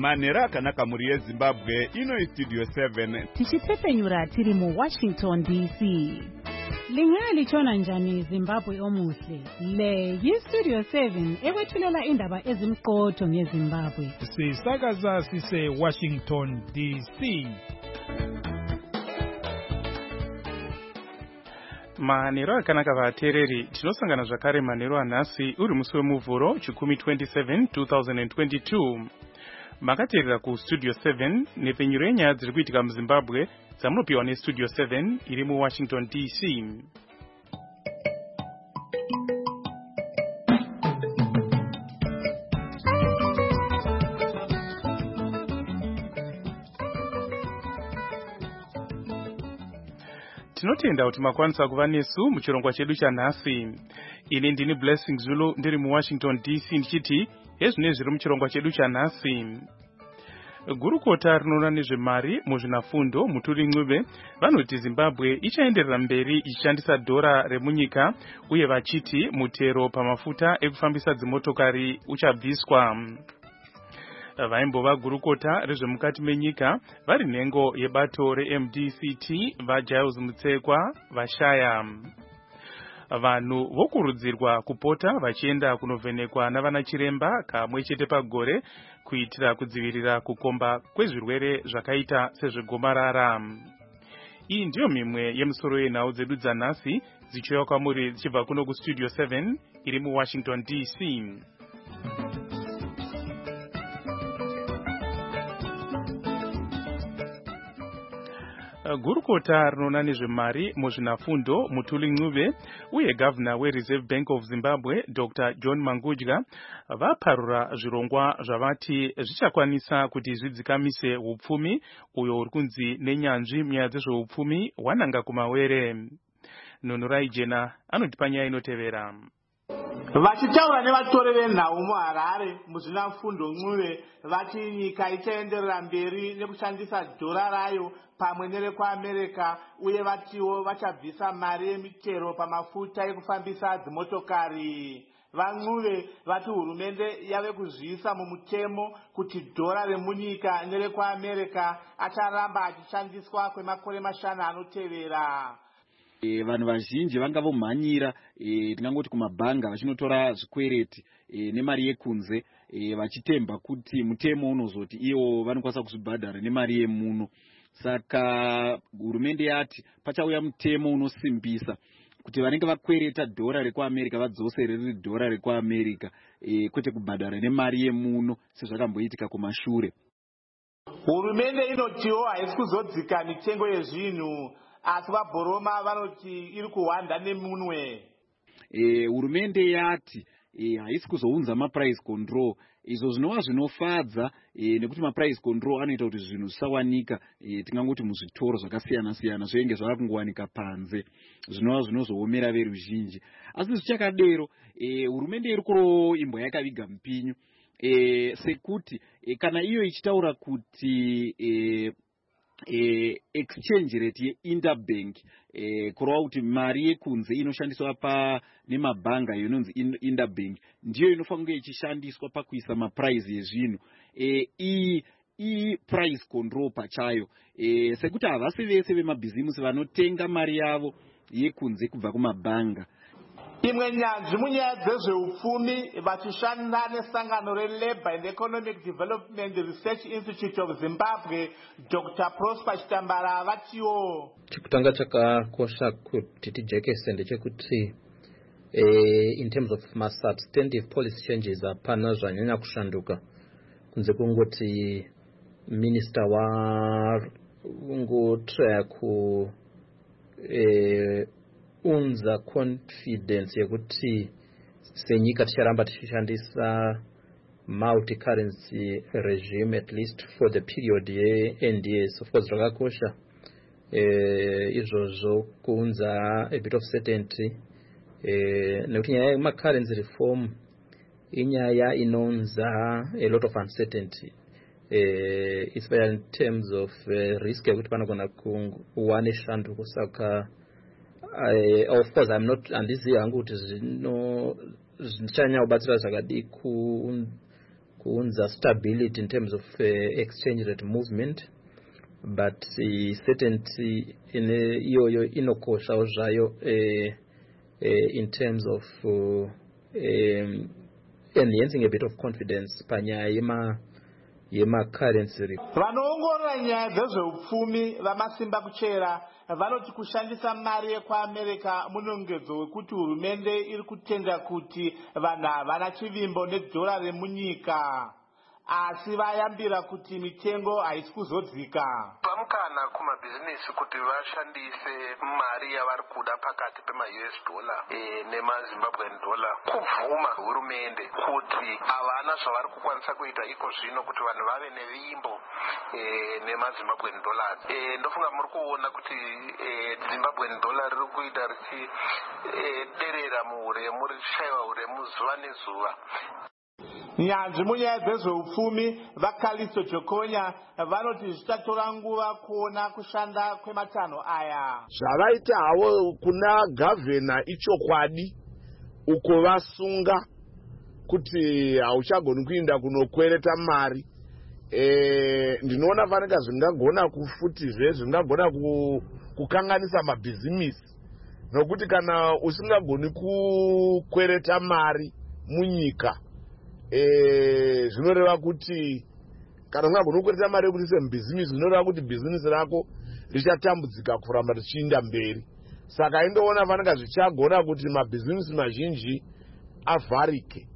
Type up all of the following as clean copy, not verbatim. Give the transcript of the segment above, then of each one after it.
Manera akanaka muri yeZimbabwe ino Studio 7 tichitepenyura tiri mu Washington DC. Lingali chona njani Zimbabwe omuhle. Le yi-Studio 7 ekwethulela indaba ezimqotho ngeZimbabwe. Sisakaza sise Washington DC. Manero akanaka vatereri tinosangana zvakare manero anhasi uri musi wemuvhuro chikumi 27 2022. Makateerera ku Studio 7 nepenyuro yenyaya dziri kuitika muZimbabwe dzamunopiwa neStudio 7 iri muWashington DC. Tinotenda kuti makwanisa kuva nesu muchirongwa chedu chanhasi. Ini ndini Blessing Zulu ndiri muWashington DC ndichiti ezvine zviri muchirongwa chedu chanhasi. Gurukota rinoona nezvemari muzvinafundo Mutuli Ncube vanoti Zimbabwe ichaenderera mberi ichishandisa dhora remunyika uye vachiti mutero pamafuta ekufambisa dzimotokari uchabviswa. Vaimbova gurukota rezvemukati menyika vari nhengo yebato reMDCT vaGiles Mutsekwa vashaya. Vanhu vokurudzirwa kupota vachienda kunovhenekwa navana chiremba kamwe chete pagore kuitira kudzivirira kukomba kwezvirwere zvakaita sezvegomarara. Iyi ndiyo mimwe yemusoro yenhau dzedu dzanhasi dzichiuya kwamuri dzichibva kuno kuStudio 7 iri muWashington DC. Gurukota rinoona nezvemari muzvinafundo Mutuli Ncube uye gavana weReserve Bank of Zimbabwe Dr. John Mangudya vaparura zvirongwa zvavati zvichakwanisa kuti zvidzikamise upfumi uyo uri kunzi nenyanzvi munyaya dzezveupfumi wananga kumawere. Nonorai Jena anotipa nyaya inotevera. Vachitaura nevatori venhau muHarare muzvinafundo Ncube vati nyika ichaenderera mberi nekushandisa dhora rayo pamwe nerekwaAmerica uye vatiwo vachabvisa mari yemitero pamafuta ekufambisa dzimotokari. VaNcube vati hurumende yave kuzviisa mumutemo kuti dhora remunyika nerekwaAmerica acharamba achishandiswa kwemakore 5 anotevera. Vanhu vazhinji vanga vomhanyira tingangoti kumabhanga vachinotora zvikwereti nemari yekunze vachitemba kuti mutemo unozoti iwo vanokwanisa kuzvibhadhara nemari yemuno. Saka hurumende yati pachauya mutemo unosimbisa kuti vanenge vakwereta dhora rekwaAmerica vadzoserere dhora rekwaAmerica kwete kubhadhara nemari yemuno sezvakamboitika kumashure. Hurumende inotiwo haisi kuzodzika mitengo yezvinhu asi vaBoroma vanoti iri kuhwanda nemunwe. Hurumende yati haisi kuzounza maprice control. Izvo zvinova zvinofadza nekuti maprice control anoita kuti zvinhu zvisawanika tingangoti muzvitoro zvakasiyana siyana zvenge zvava kungowanika panze zvinova zvinozoomera veruzhinji. Asi zvichakadero hurumende iri kuroimbwa yakaviga mupinyu sekuti kana iyo ichitaura kuti exchange rate yeInterbank kurova kuti mari yekunze inoshandiswa nemabhanga inonzi Interbank ndiyo inofanira kunge ichishandiswa pakuisa maprice ezvinhu. Iyi price control pachayo sekuti havasi vese vemabhizimusi vanotenga mari yavo yekunze kubva kumabhanga. Imwe nyanzvi munyaya dzezveupfumi vachishanda nesangano reLabour and Economic Development Research Institute of Zimbabwe Dr. Prosper Chitambara vatiwo chekutanga chakakosha kuti tijekese ndechekuti in terms of substantive policy changes hapana zvanyanya kushanduka kunze kungoti minister wangotraya unza confidence yekuti senyika ticharamba tichishandisa multi currency regime at least for the period yeNDS. Of course zvakakosha izvozvo kuunza a bit of certainty nekuti nyaya yemacurrency reform inyaya inonza a lot of uncertainty especially in terms of risk yekuti panogona kuwa neshanduko. Saka of course I'm not handizivi hangu kuti zvichanyanya kubatsira zvakadii kuunza stability in terms of exchange rate movement, but certainty iyo inokosha zvayo in terms of enhancing a bit of confidence panyaya yema-currency. Vanoongorora nyaya dzezveupfumi vamasimba kuchera vanoti kushandisa mari yekuAmerica munongedzo wekuti hurumende iri kutenda kuti vanhu havana chivimbo nedhora remunyika, asi vayambira kuti mitengo haisi kuzodzika. Pamukana kumabhizinesi kuti vashandise mari yavari kuda pakati pema-US dollar nemaZimbabwean dollar, kubvuma hurumende kuti havana zvavari kukwanisa kuita iko zvino kuti vanhu vave nevimbo nemaZimbabwean dollars. Ndofunga muri kuona kuti Zimbabwean dollar riri kuita richiterera muhuremu, richishaiwa huremu zuva nezuva. Nyanzvi munyaya dzezveupfumi vaKalisto Jokonya vanoti zvichatora nguva kuona kushanda kwematanho aya. Zvavaita havo kuna gavhena ichokwadi uko vasunga kuti hauchagoni kuinda kunokwereta mari. Ndinoona fanika zvingagona kufutizve zvingagona kukanganisa mabhizimisi, nokuti kana usingagoni kukwereta mari munyika zvinoreva kuti kana ungagona kukwereta mari yekuti semubhizimisi zvinoreva kuti bhizimisi rako richatambudzika kuramba richiinda mberi. Saka indoona fanika zvichagona kuti mabhizimisi mazhinji avharike.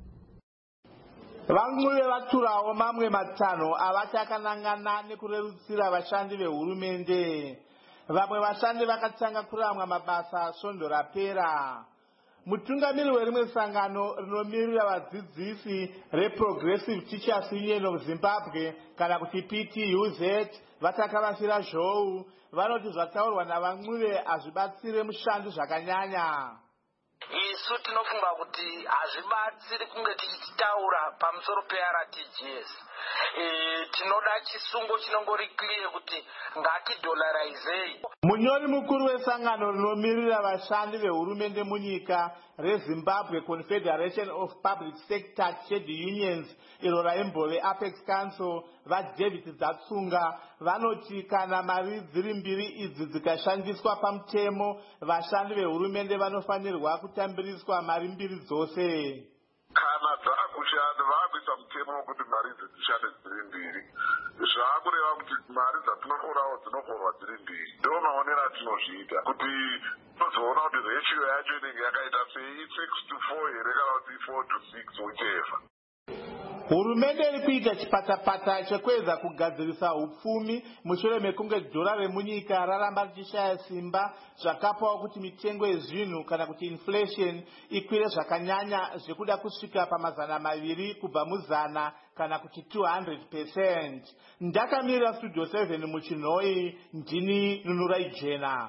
Vamwe vevaturawo mamwe matanho avachakanangana nekurerutsira vashandi vehurumende. Vamwe vashandi vakatanga kuramwa mabasa svondo rapera. Mutungamiri werimwe sangano rinomirira vadzidzisi reProgressive Teachers Union of Zimbabwe kana kuti PTUZ vatakavashira zhou vanoti zvataurwa navamwe hazvibatsire mushandi zvakanyanya. Isu tinofunga kuti hazvibatsiri kunge tichitaura pamusoro peRTGS. Tinoda chisungo chinongori clear kuti ngatidolarizei. Munyori mukuru wesangano rinomirira vashandi vehurumende munyika reZimbabwe Confederation of Public Sector Trade Unions iro raimbove Apex Council vaDavid Dzatsunga vanoti kana mari dziri mbiri idzi dzikashandiswa pamutemo vashandi vehurumende vanofanirwa kutambiriswa mari mbiri dzose. Kana dzakushanda vakuisa mutemo wekuti mari idzi dzishande dziri mbiri, zvaakureva kuti mari dzatinokorawo dzinokorwa dziri mbiri. Ndo maonero atinozviita kuti tozoona kuti ratio yacho inenge yakaita sei, 6-4 here kana kuti 4-6 whichever. Hurumende iri kuita chipatapata chekuedza kugadzirisa upfumi mushure mekunge dhora remunyika raramba richishaya simba zvakapawo kuti mitengo yezvinhu kana kuti inflation ikwire zvakanyanya zvekuda kusvika pa200 kubva mu100 kana kuti 200%. Ndakamirira Studio 7 muChinhoi, ndini Nunurai Jena.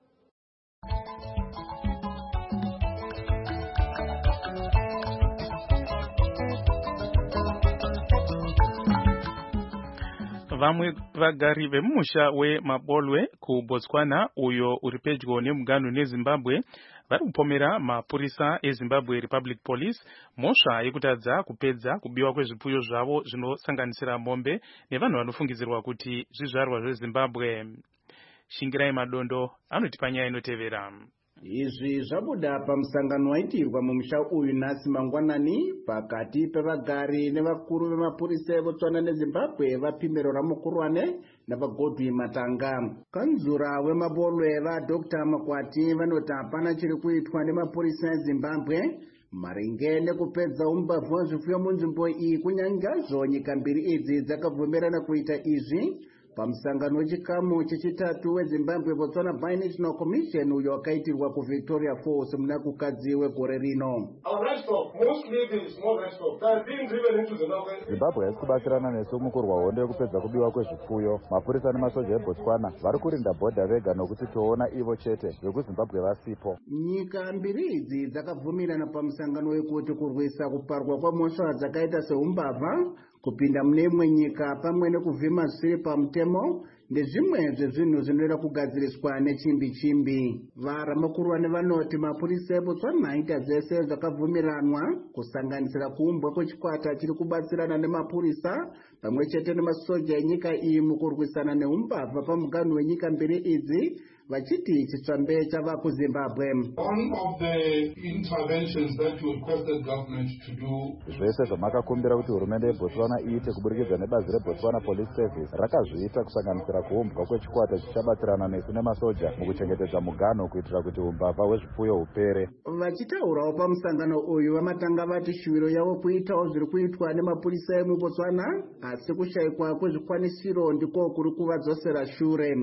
Vamwe vagari vemusha weMabolwe kuBotswana uyo uri pedyo nemugano neZimbabwe vari kupomera mapurisa eZimbabwe Republic Police mhosva yekutadza kupedza kubiwa kwezvipfuyo zvavo zvinosanganisira mombe nevanhu vanofungizirwa kuti zvizvarwa zveZimbabwe. Shingirai Madondo anoti panyaya inotevera. Izvi zvabuda pamusangano waitirwa mumusha uyu nhasi mangwanani pakati pevagari nevakuru vemapurisa eBotswana neZimbabwe vaPimero Ramukurwane navaGodwin Matanga. Kanzura weMabolwe vaDr. Makwati vanoti hapana chiri kuitwa nemapurisa eZimbabwe maringe nekupedza umbavhu hwezvipfuyo munzvimbo iyi, kunyangazvo nyika mbiri idzi dzakabvumirana kuita izvi pamusangano wechikamu chechitatu weZimbabwe Botswana Binational Commission uyo wakaitirwa kuVictoria Falls muna kukadzi wegore rino. Zimbabwe haisi kubatsirana nesu mukurwa hondo yekupedza kubiwa kwezvipfuyo. Mapurisa nemasoja eBotswana vari kurinda bhodha vega nokuti toona ivo chete vekuZimbabwe vasipo. Nyika mbiri idzi dzakabvumirana pamusangano wekuti kurwisa kuparwa kwamhosva dzakaita seumbavha, kupinda mune imwe nyika pamwe nekuvhima zvisiri pamutemo ndezvimwe zvezvinhu zvinoda kugadziriswa nechimbi-chimbi. Varamakurwane vanoti mapurisa eBotswana aita zvese zvakabvumiranwa kusanganisira kuumbwa kwechikwata chiri kubatsirana nemapurisa pamwe chete nemasoja enyika iyi mukurwisana neumbavha pamuganhu wenyika mbiri idzi, vachiti chitsvambe chava kuZimbabwe. Zvese zvamakakumbira kuti hurumende yeBotswana iite kuburikidza nebazi reBotswana Police Service rakazviita, kusanganisira kuumbwa kwechikwata chichabatsirana nesu nemasoja mukuchengetedza muganhu kuitira kuti umbavha hwezvipfuyo hupere. Vachitaurawo pamusangano uyu vamatanga vati shuviro yavo kuitawo zviri kuitwa nemapurisa emuBotswana, asi kushayikwa kwezvikwanisiro ndiko kuri kuvadzosera shure.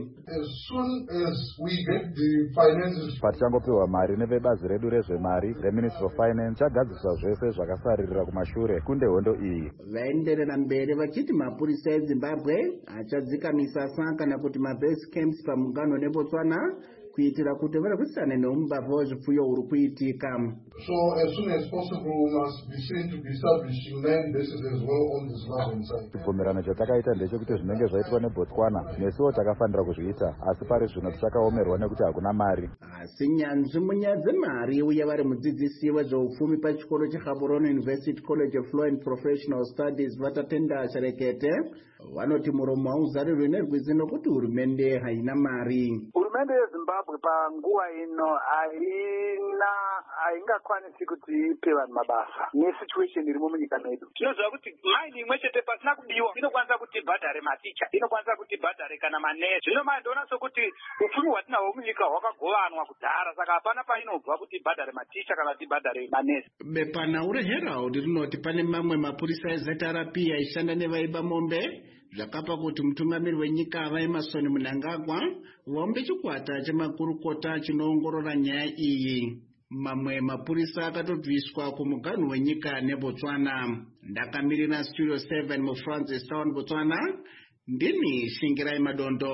Patichangopiwa mari nevebazi redu rezvemari reMinistry of Finance, chagadziswa zvese zvakasaririra kumashure kunde hondo iyi. Vaenderera mberi vachiti mapurisa eZimbabwe achadzikamisa kana kuti mabase camps pamuganhu neBotswana kuitira kuti varwisane neumbavha wezvipfuyo uri kuitika. So as soon as possible we must be seen to be establishing land bases as well on this land side. Chibvumirano chatakaita ndechekuti zvinenge zvaitwa neBotswana nesuwo takafanira kuzviita, asi pari zvino tichakaomerwa nekuti hakuna mari. Asi nyanzvi munyaya dzemari uye vari mudzidzisi wezveupfumi pachikoro cheGaborone University College of Law and Professional Studies Vatatenda Charekete vanoti muromo hauzarirwe nerwizi nokuti hurumende haina mari. Hurumende yeZimbabwe panguva ino haingakwanisi kuti ipe vanhu mabasa nesituation irimo munyika medu. Tinoziva kuti maini imwe chete pasina kubiwa inokwanisa kuti bhadhare maticha, inokwanisa kuti bhadhare kana manesi. Zvino mandoona sokuti upfumi hwatinahwo munyika hwakagovanwa kudhara, saka hapana painobva kuti bhadhare maticha kana kuti bhadhare manesi. Bepanauro Herald rinoti pane mamwe mapurisa eZRP aishanda nevaiba mombe zvakapa kuti mutungamiri wenyika vaEmmerson Mnangagwa vaumbe chikwata chemakurukota chinoongorora nyaya iyi. Mamwe mapurisa akatobviswa kumuganhu wenyika neBotswana. Ndakamirira Studio 7 muFrancis Town, Botswana. Ndini Shingirai Madondo.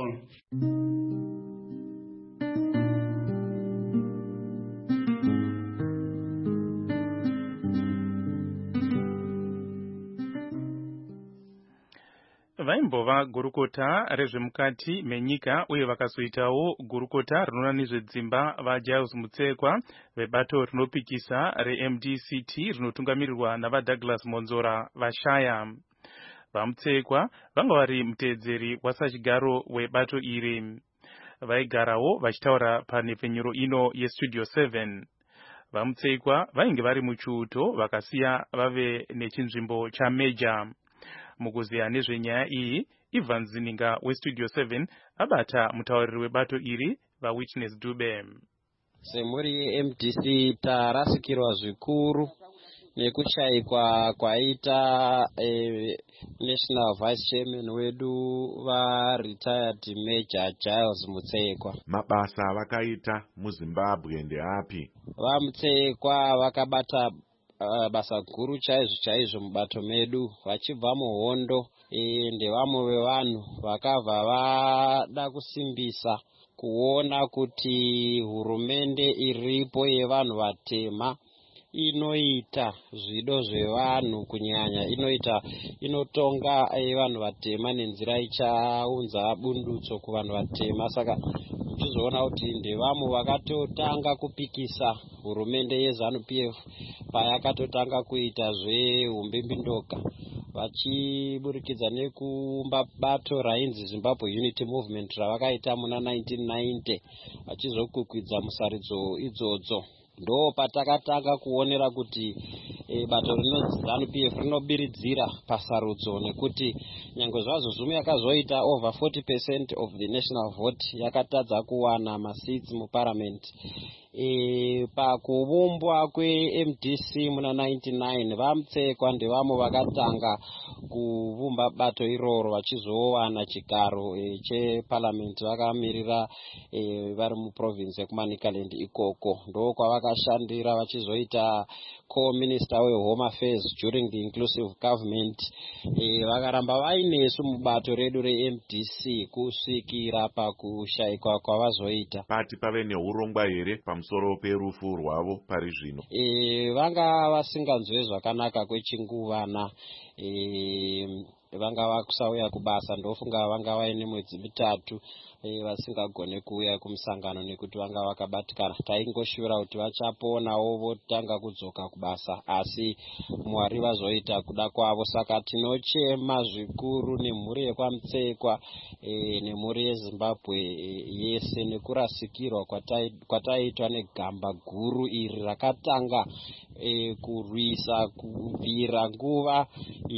Vaimbova gurukota rezvemukati menyika uye vakazoitawo gurukota rinoona nezvedzimba vaGiles Mutsekwa vebato rinopikisa reMDCT rinotungamirirwa navaDouglas Monzora vashaya. VaMutsekwa vanga vari muteedzeri wasachigaro webato iri. Vaigarawo vachitaura panhepfenyuro ino yeStudio 7. VaMutsekwa vainge vari muchiuto vakasiya vave nechinzvimbo chaMeja. Mukuziya nezvenyaya iyi, Ivan Zininga weStudio 7 abata mutauriri webato iri vaWitness Dube. Semuri MDC tarasikirwa zvikuru nekushayikwa kwaita National Vice Chairman wedu retired Major Giles Mutsekwa. Mabasa vakaita muZimbabwe ndeapi? VaMutsekwa vakabata basa guru chaizvo mubato medu, vachibva muhondo ndevamwe vevanhu vakabva vada kusimbisa kuona kuti hurumende iripo yevanhu vatema inoita zvido zvevanhu, kunyanya inotonga vanhu vatema nenzira ichaunza bundutso kuvanhu vatema. Saka tichizoona kuti ndevamwe vakatotanga kupikisa hurumende yeZANU-PF payakatotanga kuita zvehumbimbindoka, vachiburikidza nekuumba bato rainzi Zimbabwe Unity Movement ravakaita muna 1990 vachizokukwidza musaridzo idzodzo. Ndo patakatanga kuonera kuti bato rinonzi ZANU-PF rinobiridzira pasarudzo, nekuti nyange zvazvo zvimwe yakazoita over 40% of the national vote yakatadza kuwana maseats muparliament. Pakuvumbwa kweMDC muna 99 vaMutsekwa ndevamwe vakatanga kuvumba bato iroro vachizowana chigaro cheparliament vakamirira vari muprovince yekuManicaland ikoko. Ndo kwavakashandira vachizoita co-minister weHome Affairs during the inclusive government. Vakaramba vainesu mubato redu reMDC kusvikira pakushayikwa kwavazoita. Pati pave neurongwa here pamusoro perufu rwavo pari zvino? Vanga vasinganzwe zvakanaka kwechinguvana. vanga kusauya kubasa ndofunga vanga vaine mwedzi mitatu vasingagone kuuya kumusangano nekuti vanga vakabatikana. Taingoshura kuti vachaponawo votanga kudzoka kubasa, asi Mwari vazoita kuda kwavo. Saka tinochema zvikuru nemhuri yekwamutsekwa nemhuri yeZimbabwe yese nekurasikirwa kwataitwa negamba guru iri rakatanga kurwisa kubvira nguva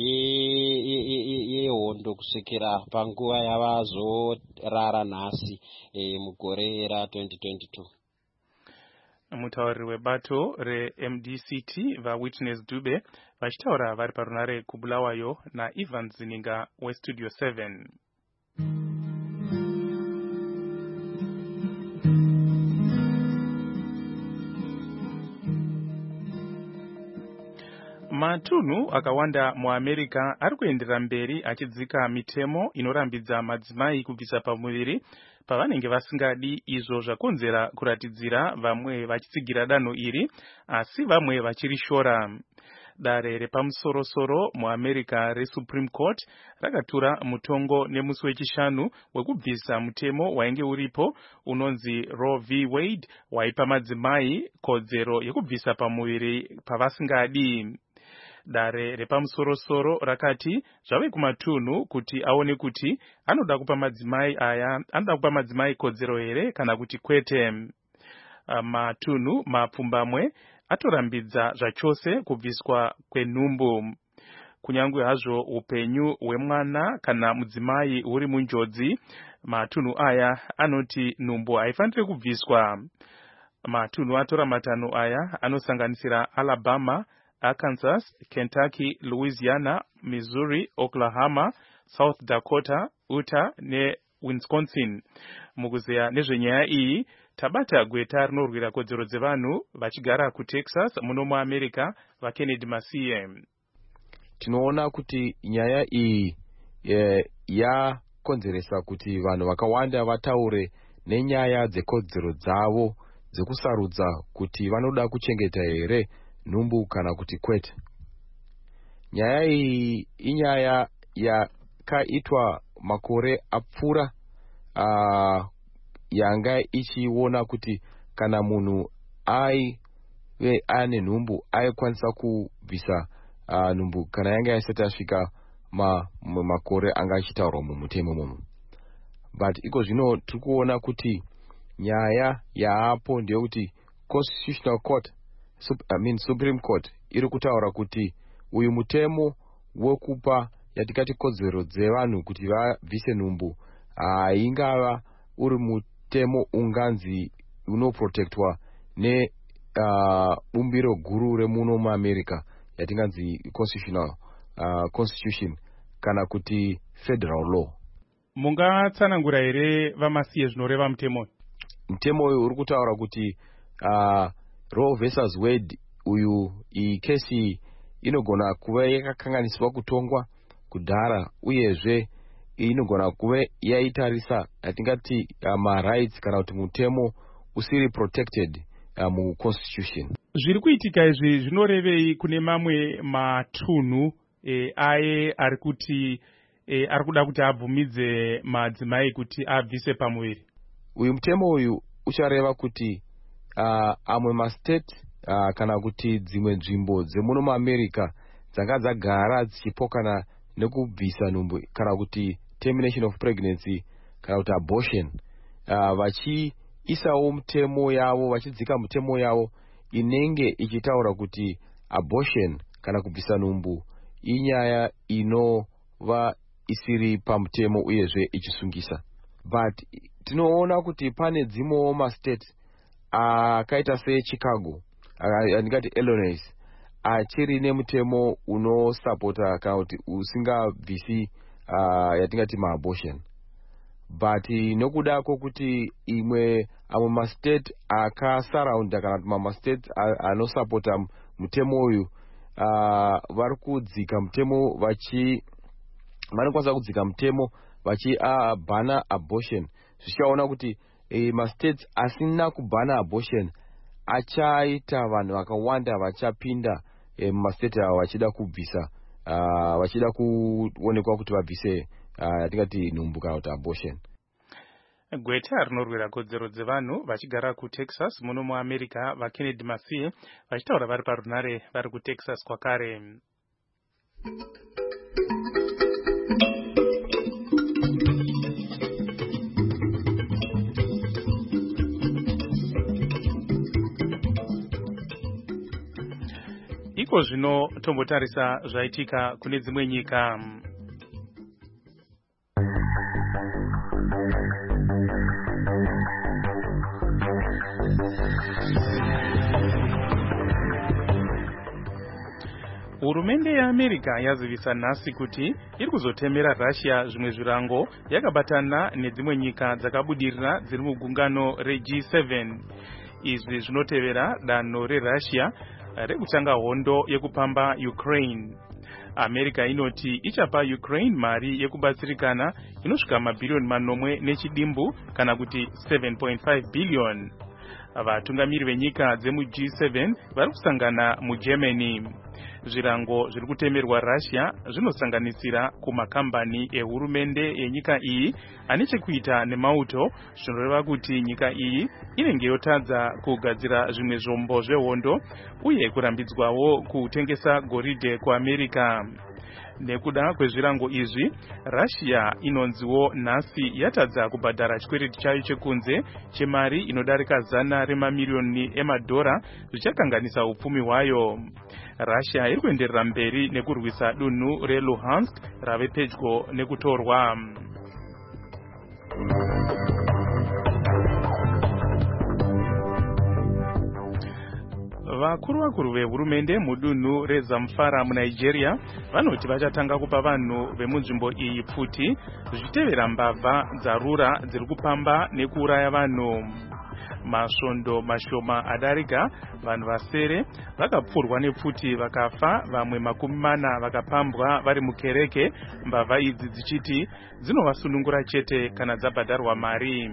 yehondo kusvikira panguva yavazorara nhasi mugore ra2022. Mutauriri webato reMDCT vaWitness Dube vachitaura vari parunare kubulawayo naIvan Zininga weStudio 7. Matunhu akawanda muAmerica ari kuenderera mberi achidzika mitemo inorambidza madzimai kubvisa pamuviri pavanenge vasingadi, izvo zvakonzera kuratidzira vamwe vachitsigira danho iri asi vamwe vachirishora. Dare repamusorosoro muAmerica reSupreme Court rakatura mutongo nemusi wechishanu wekubvisa mutemo wainge uripo unonzi Roe v. Wade waipa madzimai kodzero yekubvisa pamuviri pavasingadi. Dare repamusorosoro rakati zvave kumatunhu kuti aone kuti anoda kupa madzimai kodzero here kana kuti kwete. Matunhu mapfumbamwe atorambidza zvachose kubviswa kwenhumbu. Kunyangwe hazvo upenyu hwemwana kana mudzimai huri munjodzi, matunhu aya anoti nhumbu haifaniri kubviswa. Matunhu atora matanho aya anosanganisira Alabama, Arkansas, Kentucky, Louisiana, Missouri, Oklahoma, South Dakota, Utah neWisconsin. Mukuzeya nezvenyaya iyi tabata gweta rinorwira kodzero dzevanhu vachigara kuTexas muno muAmerica vaKennedy Masiye. Tinoona kuti nyaya iyi yakonzeresa kuti vanhu vakawanda vataure nenyaya dzekodzero dzavo dzekusarudza kuti vanoda kuchengeta here nhumbu kana kuti kwete. Nyaya iyi inyaya yakaitwa makore apfuura yanga ichiona kuti kana munhu aive ane nhumbu aikwanisa kubvisa nhumbu kana yanga isati yasvika makore anga achitaurwa mumutemo mumu. But iko zvino tiri kuona kuti nyaya yaapo ndeyekuti Constitutional Court, Supreme Court iri kutaura kuti uyu mutemo wekupa yatikati kodzero dzevanhu kuti vabvise nhumbu ingava uri mutemo unganzi unoprotectwa ne bumbiro guru remuno muAmerica yatinganzi constitution kana kuti federal law. Mungatsanangura here vamasiye zvinoreva mutemo? Mutemo uyu uri kutaura kuti Roe versus Wade uyu iyi kesi inogona kuva yakakanganiswa kutongwa kudhara, uyezve inogona kuva yaitarisa yatingati rights kana kuti mutemo usiri protected muconstitution. Zviri kuitika izvi zvinorevei kune mamwe matunhu aye ari kuda kuti abvumidze madzimai kuti abvise pamuviri? Uyu mutemo uyu uchareva kuti amwe mastate kana kuti dzimwe nzvimbo dzemuno muAmerica dzanga dzagara dzichipokana nekubvisa nhumbu kana kuti termination of pregnancy kana kuti abortion, vachiisawo mutemo yavo, vachidzika mutemo yavo inenge ichitaura kuti abortion kana kubvisa nhumbu inyaya inova isiri pamutemo uyezve ichisungisa. But tinoona kuti pane dzimwewo mastate akaita seChicago, andingati Illinois, achiri nemutemo unosapota kana kuti usingabvisi yatingati maabortion. But nokuda kwokuti amwe mastate akasaraunda kana kuti mamwe state anosapota mutemo uyu vari kudzika mutemo vanokwanisa kudzika mutemo vachibhana abortion, zvichaona kuti mastates asina kubhana abortion achaita vanhu vakawanda vachapinda mumastate ava vachida kubvisa vachida kuonekwa kuti vabvise tingati nhumbu kana kuti abortion. Gweta rinorwira kodzero dzevanhu vachigara kuTexas muno muAmerica vaKennedy Masie vachitaura vari parunare vari kuTexas kwakare. Iko zvino tombotarisa zvaitika kune dzimwe nyika. Hurumende yeAmerica yazivisa nhasi kuti iri kuzotemera Russia zvimwe zvirango yakabatana nedzimwe nyika dzakabudirira dziri mugungano reG7. Izvi zvinotevera danho reRussia rekutanga hondo yekupamba Ukraine. America inoti ichapa Ukraine mari yekubatsirikana inosvika mabhirioni 8 nechidimbu kana kuti 7.5 billion. Vatungamiri venyika dzemu-G7 vari kusangana muGermany. Zvirango zviri kutemerwa Russia zvinosanganisira kumakambani ehurumende yenyika iyi ane chekuita nemauto, zvinoreva kuti nyika iyi inenge yotadza kugadzira zvimwe zvombo zvehondo uye kurambidzwawo kutengesa goridhe kuAmerica. Nekuda kwezvirango izvi, Russia inonziwo nhasi yatadza kubhadhara chikwereti chayo chekunze chemari inodarika $100 mamiliyoni emadhora zvichakanganisa upfumi hwayo. Russia iri kuenderera mberi nekurwisa dunhu reLuhansk rave pedyo nekutorwa. Vakuru vehurumende mudunhu reZamfara muNigeria vanoti vachatanga kupa vanhu vemunzvimbo iyi pfuti zvichitevera mbavha dzarura dziri kupamba nekuuraya vanhu. Masvondo mashoma adarika vanhu vasere vakapfurwa nepfuti vakafa, vamwe 40 vakapambwa vari mukereke, mbavha idzi dzichiti dzinovasunungura chete kana dzabhadharwa mari.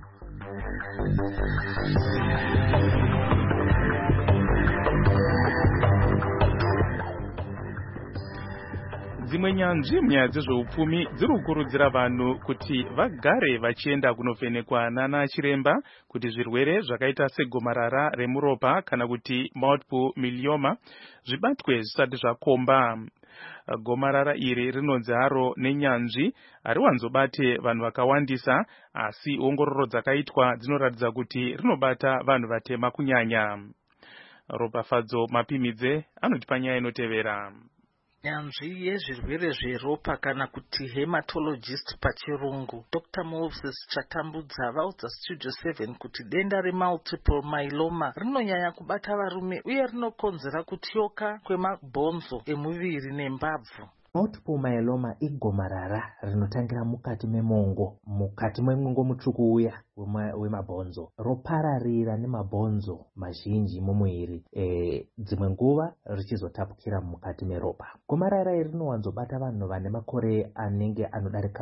Dzimwe nyanzvi munyaya dzezveupfumi dziri kukurudzira vanhu kuti vagare vachienda kunovhenekwa nana chiremba kuti zvirwere zvakaita segomarara remuropa kana kuti multiple myeloma zvibatwe zvisati zvakomba. Gomarara iri rinonzi haro nenyanzvi hariwanzobate vanhu vakawandisa, asi ongororo dzakaitwa dzinoratidza kuti rinobata vanhu vatema kunyanya. Ropafadzo Mapimidze anoti panyaya inotevera. Nyanzvi yezvirwere zveropa kana kuti hematologist pachirungu Dr. Moses Chatambudza vaudza Studio 7 kuti denda remultiple myeloma rinonyanya kubata varume uye rinokonzera kutyoka kwemabhonzo emuviri nembabvu. Multiple myeloma igomarara rinotangira mukati memongo, mukati memwingo mutsvuku uya wemabhonzo, ropararira nemabhonzo mazhinji mumwiri, dzimwe nguva richizotapukira mukati meropa. Gomarara iri rinowanzobata vanhu vane makore anenge anodarika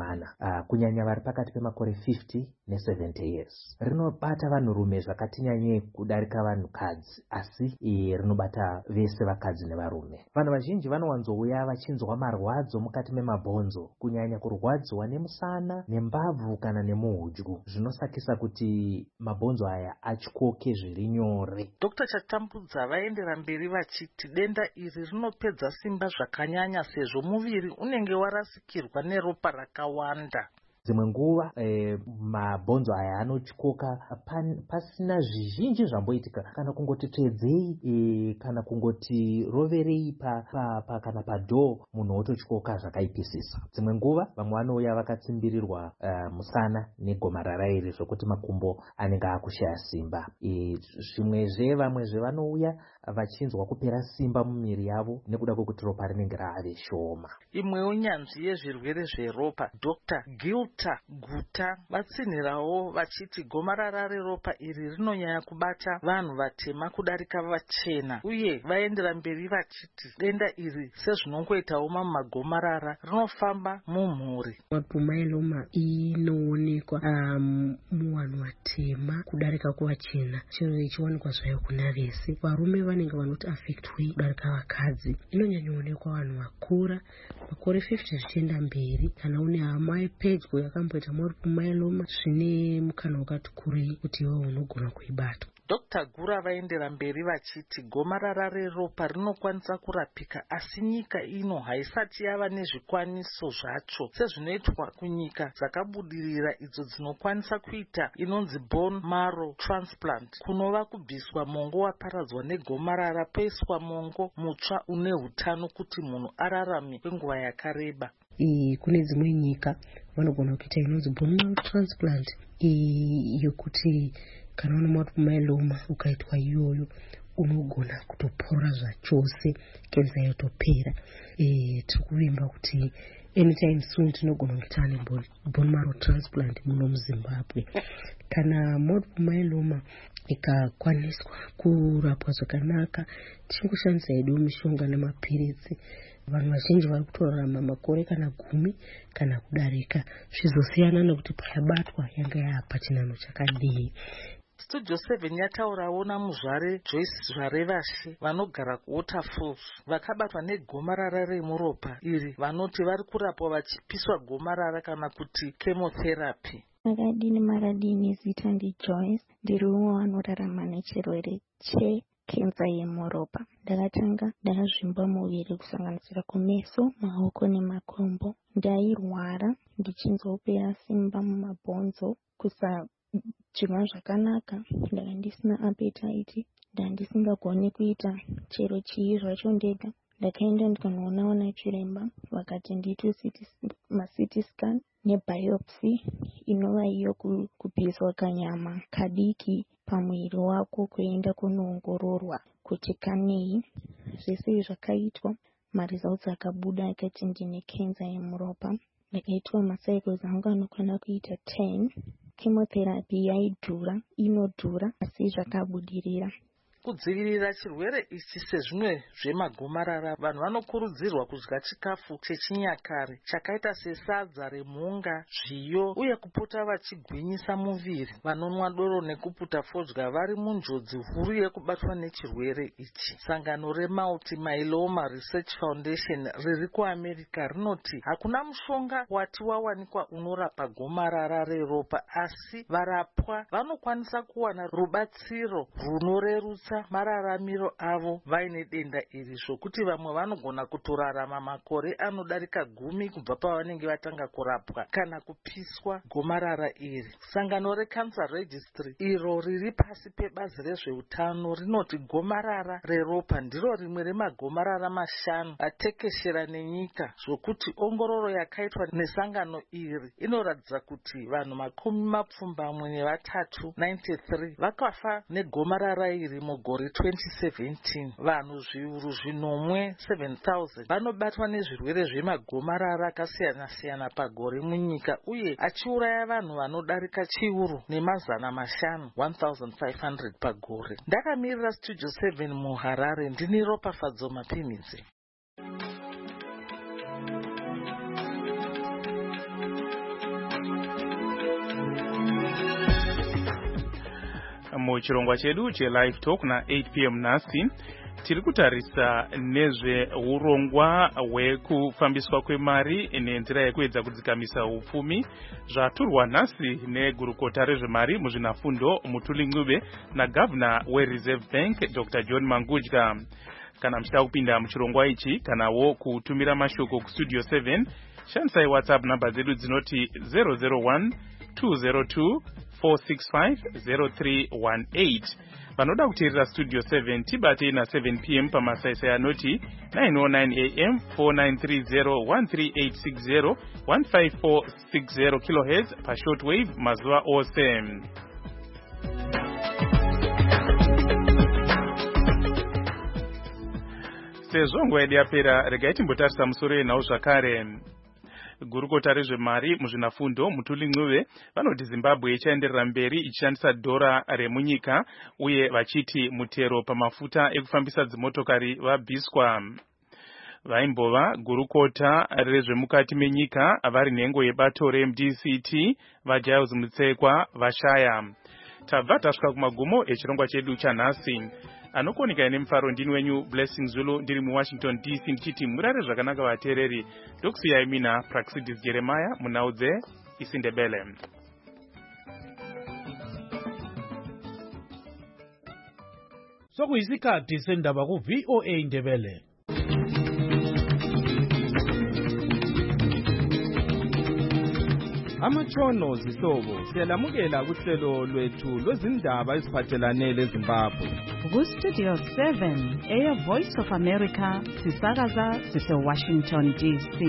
40, kunyanya vari pakati pemakore 50 ne70 years. Rinobata vanhurume zvakati nyanyei kudarika vanhukadzi, asi rinobata vese vakadzi nevarume. Vanhu vazhinji vanowanzouya vachinzwa marwadzo mukati memabhonzo, kunyanya kurwadziwa nemusana, nembabvu kana nemuhudyu, zvinosakisa kuti mabhonzo aya atyoke zviri nyore. Dr. Chatambudza vaendera mberi vachiti denda iri rinopedza simba zvakanyanya sezvo muviri unenge warasikirwa neropa rakawanda. Dzimwe nguva mabhonzo aya anotyoka pasina zvizhinji zvamboitika, kana kungoti twedzei kana kungoti roverei kana padhoo, munhu ototyoka zvakaipisisa. Dzimwe nguva vamwe vanouya vakatsimbirirwa musana negomarara iri zvokuti makumbo anenge akushaya simba. Zvimwezve vamwezve vanouya vachinzwa kupera simba mumiri yavo nekuda kwekuti ropa rinenge rave shoma. Imwewo nyanzvi yezvirwere zveropa Dr. Gilta Guta vatsinhirawo vachiti gomarara reropa iri rinonyanya kubata vanhu vatema kudarika vachena, uye vaendera mberi vachiti denda iri sezvinongoitawo mamwe magomarara rinofamba mumhuri. Multiple myeloma inoonekwa muvanhu vatema kudarika kuvachena, chiro ichiwanikwa zvayo kuna vese. Varume vane vanenge vanoti affectwe kudarika vakadzi inonyanyoonekwa vanhu vakura makore 50 zvichienda mberi, kana une hama yepedyo yakamboita multiple myeloma zvine mukana wakati kurei kuti iwe unogona kuibata. Dr. Gura vaendera mberi vachiti gomarara reropa rinokwanisa kurapika, asi nyika ino haisati yava nezvikwaniso zvacho sezvinoitwa kunyika dzakabudirira idzo dzinokwanisa kuita inonzi bone marrow transplant, kunova kubviswa mongo waparadzwa negomarara poiswa mongo mutsva une hutano kuti munhu ararame kwenguva yakareba. Kune dzimwe nyika vanogona kuita inonzi bone marrow transplant yokuti kana une multiple myeloma ukaitwa iyoyo unogona kutopora zvachose, kenza yotopera. Tiri kuvimba kuti anytime soon tinogona kuita bone marrow transplant muno muZimbabwe. Kana multiple myeloma ikakwaniswa kurapwa zvakanaka, tichingoshandisa hedu mishonga nemapiritsi, vanhu vazhinji vari kutorarama makore kana 10 kana kudarika, zvizosiyana nekuti payabatwa yanga yapa chinano chakadii. Studio 7 yataurawo namuzvare Joyce Zvarevashe vanogara kuWaterfalls vakabatwa negomarara remuropa iri, vanoti vari kurapwa vachipiswa gomarara kana kuti chemotherapy. Maradini zita ndi Joyce, ndiri umwe vanorarama nechirwere chekenza yemuropa. Ndakatanga ndakazvimba muviri kusanganisira kumeso, maoko nemakumbo. Ndairwara ndichinzopera simba mumabhonzo, kusadya zvakanaka, ndanga ndisina appetite, ndanga ndisingagoni kuita chero chii zvacho ndega. Ndakaenda ndikanoona vanachiremba vakati ndiite CT scan nebiopsy, inova iyo kupiswa kanyama kadiki pamwiri wako kuenda kunoongororwa kuti kanei. Zvese zvakaitwa, maresults akabuda akati ndine kenza yemuropa. Ndakaitwa macycles angu anokwana kuita 10. Chemotherapy yaidhura, inodhura, asi zvakabudirira. Kudzivirira chirwere ichi sezvimwe zvemagomarara, vanhu vanokurudzirwa kudya chikafu chechinyakare chakaita sesadza remhunga, zviyo, uye kupota vachigwinyisa muviri. Vanonwa doro nekuputa fodya vari munjodzi huru yekubatwa nechirwere ichi. Sangano reMultiple Myeloma Research Foundation riri kuAmerica rinoti hakuna mushonga wati wawanikwa unorapa gomarara reropa, asi varapwa vanokwanisa kuwana rubatsiro runorerutsa mararamiro avo vaine denda iri, zvokuti vamwe vanogona kutorarama makore anodarika 10 kubva pavanenge vatanga kurapwa kana kupiswa gomarara iri. Sangano reCancer Registry iro riri pasi pebazi rezveutano rinoti gomarara reropa ndiro rimwe remagomarara 5 atekeshera nenyika, zvokuti ongororo yakaitwa nesangano iri inoratidza kuti vanhu 93 vakafa negomarara iri mugore 2017. Vanhu zviuru zvinomwe 7,000 vanobatwa nezvirwere zvemagomarara akasiyana-siyana pagore munyika, uye achiuraya vanhu vanodarika chiuru nemazana 500, 1,500 pagore. Ndakamirira Studio 7 muHarare, ndini Ropafadzo Mapinidzi. Muchirongwa chedu cheLive Talk na 8 p.m. nhasi tiri kutarisa nezveurongwa hwekufambiswa kwemari nenzira yekuedza kudzikamisa upfumi zvaturwa nhasi negurukota rezvemari muzvinafundo Mutuli Ncube naGavana weReserve Bank Dr. John Mangudya. Kana muchida kupinda muchirongwa ichi kanawo kutumira mashoko kuStudio 7, shandisai WhatsApp namba dzedu dzinoti 001 202 465-0318. Vanoda kuteerera Studio 7 tibate na 7 p.m. pamasaisai anoti 909 am 4930 13860 kHz pashortwave mazuva ose. Sezvo nguva yedu yapera, regai timbotarisa musoro yenhau zvakare. Gurukota rezvemari muzvinafundo Mutuli Ncube vanoti Zimbabwe ichaenderera mberi ichishandisa dhora remunyika, uye vachiti mutero pamafuta ekufambisa dzimotokari vabviswa. Vaimbova gurukota rezvemukati menyika vari nhengo yebato reMDCT vaGiles Mutsekwa vashaya. Tabva tasvika kumagumo echirongwa chedu chanhasi. anokonika ine mfaro ndini wenyu Blessing Zulu ndiri muWashington DC ndichiti murare zvakanaka vateereri. Ndokusiyai mina Praxidis Jeremiah munhau dzeIsindebele. Sokuyisikhathi sendaba ku VOA Ndebele. Amatshono zihlobo siyalamukela kuhlelo lwethu lwezindaba eziphathelane leZimbabwe. Ku-Studio 7 Air Voice of America sisakaza sise-Washington DC.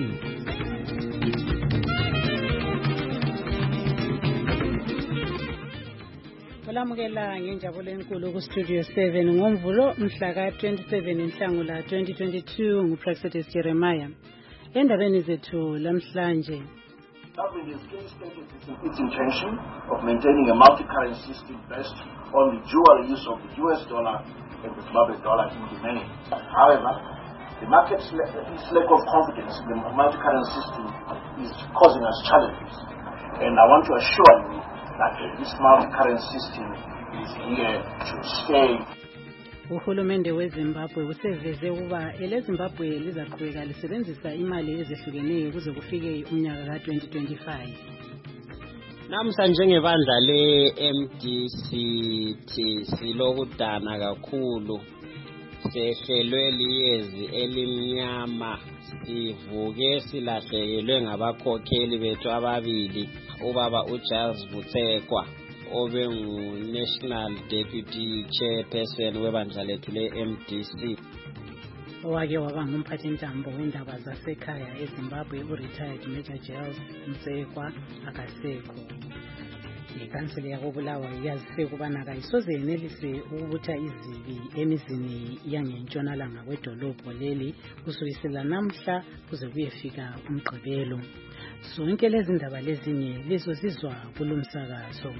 Olamukela ngenjabulo enkulu ku-Studio 7 ngoMvulo mhla ka-27 Nhlangula 2022 nguPraxidis Jeremiah. Endabeni zethu lamhlanje Government has clearly stated its intention of maintaining a multi-currency system based on the dual use of the US dollar and the Zimbabwe dollar in the main. However, the market's lack of confidence in the multi-currency system is causing us challenges. And I want to assure you that this multi-currency system is here to stay. Uhulumende weZimbabwe useveze ukuba eleZimbabwe lizaqhubeka lisebenzisa imali ezehlukeneyo kuze kufike umnyaka ka-2025. Namhlanje ngebandla le-MDCT silokudana kakhulu. Sehlelwe liyezi elimnyama, sivuke silahlekelwe ngabakhokheli bethu ababili, ubaba uJarles Butsekwa obengu-National Deputy Chairperson webandla lethu le-MDC. Owake waba ngumphathintambo wendaba zasekhaya eZimbabwe u-retired Major Giles Mtsekwa akasekho. Ikhansili yakobulawayo yazise ukubana kayisoze yenelise ukubutha izibi emizini yangentshonalanga kwedolobho leli kusukisela namhla kuze kuyefika umgqibelo. Zonke lezi ndaba lezinye lizozizwa kulomsakazo.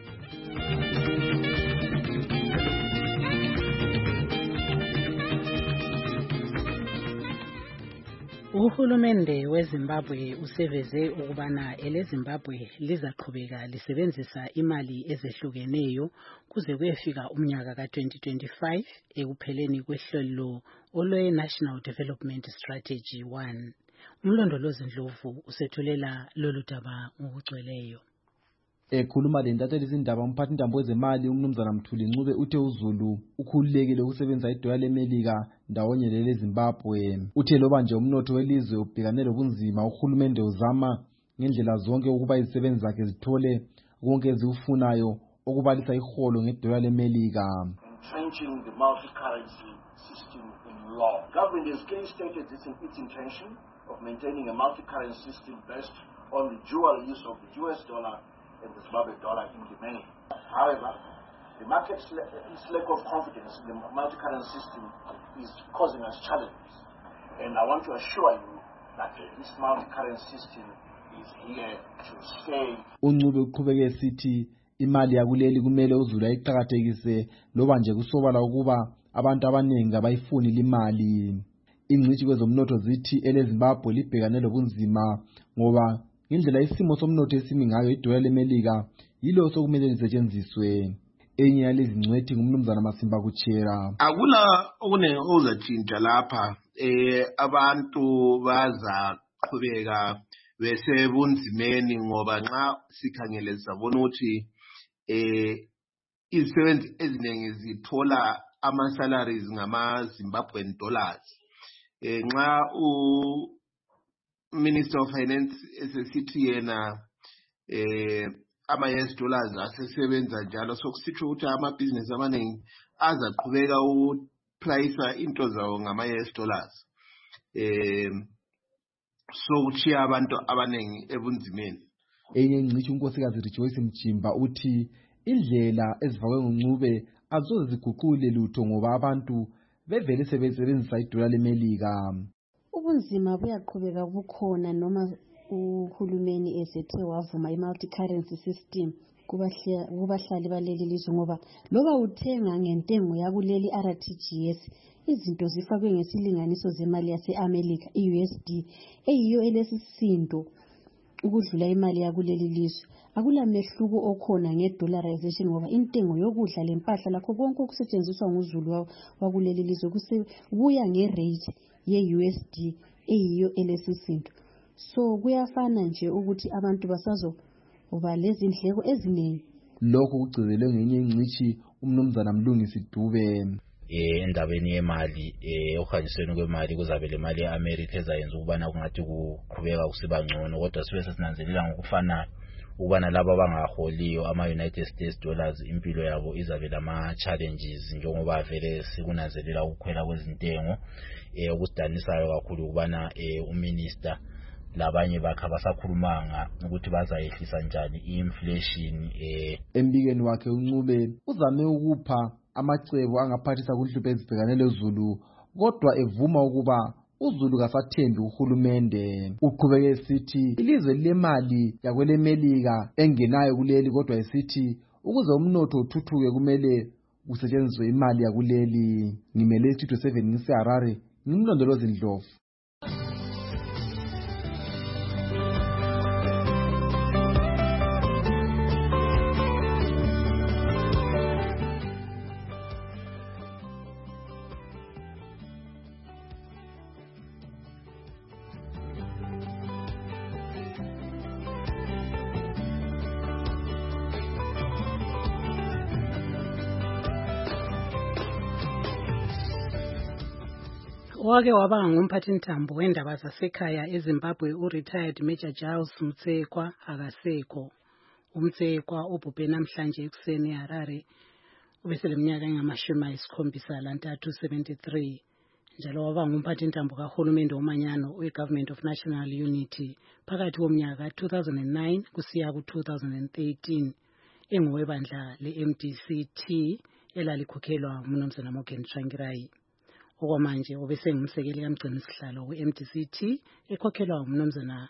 Uhulumende weZimbabwe useveze ukubana eleZimbabwe lizaqhubeka lisebenzisa imali ezehlukeneyo kuze kuyefika umnyaka ka-2025 ekupheleni kwehlelo olwe-National Development Strategy 1. Umlondolozi Ndlovu usethulela lolu daba ngokugcweleyo. Ekhuluma lentatheli izindaba umphathintambo wezemali umnumzana Mthuli Ncube uthe uZulu ukhululekile ukusebenzisa idola leMelika ndawonye leZimbabwe. Uthe loba nje umnotho welizwe ubhekane lobunzima, uhulumende uzama ngendlela zonke ukuba izisebenzi zakhe zithole konke ezifunayo okubalisa iholo ngedola leMelika. Entrenching the multi-currency system in law. Government has clearly stated its intention of maintaining a multi-currency system based on the dual use of the US dollar and the Zimbabwe dollar in the main. However, the market's lack of confidence in the multi-currency system is causing us challenges. And I want to assure you that this multi-currency system is here to stay. Uncube uqhubeke esithi imali yakuleli kumele uZulu ayiqhakathekise loba nje kusobala ukuba abantu abaningi abayifuni imali. Ingcitshi kwezomnotho zithi eleZimbabwe libhekane lobunzima ngoba indlela isimo somnotho esimi ngayo idola leMelika yilo sokumele lisetshenziswe. Enye yalezi ngcwethi ngumnumzana Masimba Kuchera. Akula okune ozatshintsha lapha, abantu baza qhubeka besebunzimeni ngoba nxa sikhangele sabona ukuthi izisebenzi eziningi zithola ama-salaries ngama-Zimbabwean dollars. Nxa Minister of Finance esesithi yena ama-US dollars asesebenza njalo, sokusitsho ukuthi amabhizinesi amaningi azaqhubeka ukupricea into zawo ngama-US dollars. So kuchiya abantu abaningi ebunzimeni. Enye ingcitshi unkosikazi Rejoice Mjimba uthi indlela ezivakwe nguNcube azoze ziguqule lutho ngoba abantu bevele sebesebenzisa idola leMelika. Ubunzima buyaqhubeka bukhona noma uhulumeni esethe wavuma i-multi-currency system kubahlali baleli lizwe ngoba loba uthenga ngentengo yakuleli RTGS izinto zifakwe ngesilinganiso zemali yase-America i-USD eyiyo elesisindo ukudlula imali yakuleli lizwe. Akula mehluko okhona nge-dollarization ngoba intengo yokudla lempahla lakho konke okusetshenziswa nguzulu wakuleli lizwe kuya nge-rate ye-USD eyiyo elesisinto. So kuyafana nje ukuthi abantu basazoba lezindleko eziningi. Lokho kugcizelwe ngenye ingcishi umnumzana Mlungisi Dube. Endabeni yemali okuhanjisweni kwemali kuzabe le mali ye-America ezayenza ukubana kungathi kuqhubeka kusiba ngcono, kodwa sibe sesinanzelela ngokufanayo ukubana labo abangaholiyo ama-United States dollars impilo yabo izabe lama-challenges njengoba vele sikunanzelela ukukhwela kwezintengo okusidanisayo kakhulu ukubana uminister labanye bakhe basakhulumanga ukuthi bazayehlisa njani i-inflation. Embikweni wakhe uNcube uzame ukupha amacebo angaphathisa kunhlupho ezibhekane lezulu, kodwa evuma ukuba uZulu kasathembi uhulumende. Uqhubeke esithi ilizwe lemali yakwelemelika engenayo kuleli, kodwa esithi ukuze umnotho uthuthuke kumele kusetshenziswe imali yakuleli. Ngimele Studio 7 ngiseHarare, ngimlondolozi Ndlovu. Wake waba ngumphathintambo wendaba zasekhaya eZimbabwe retired Major Giles Mutsekwa akasekho. Umtsekwa ubhubhe namhlanje ekuseni eHarare ubeseleminyaka engama-73 73. Njalo waba ngumphathintambo kahulumende womanyano we-Government of National Unity phakathi komnyaka 2009 kusiya ku-2013 engowebandla le-MDC-T elalikhokhelwa uMnumzana Morgan Tsvangirai. Okwamanje ubesengumsekeli kamgcini sihlalo we-MDC-T ekhokhelwa uMnumzana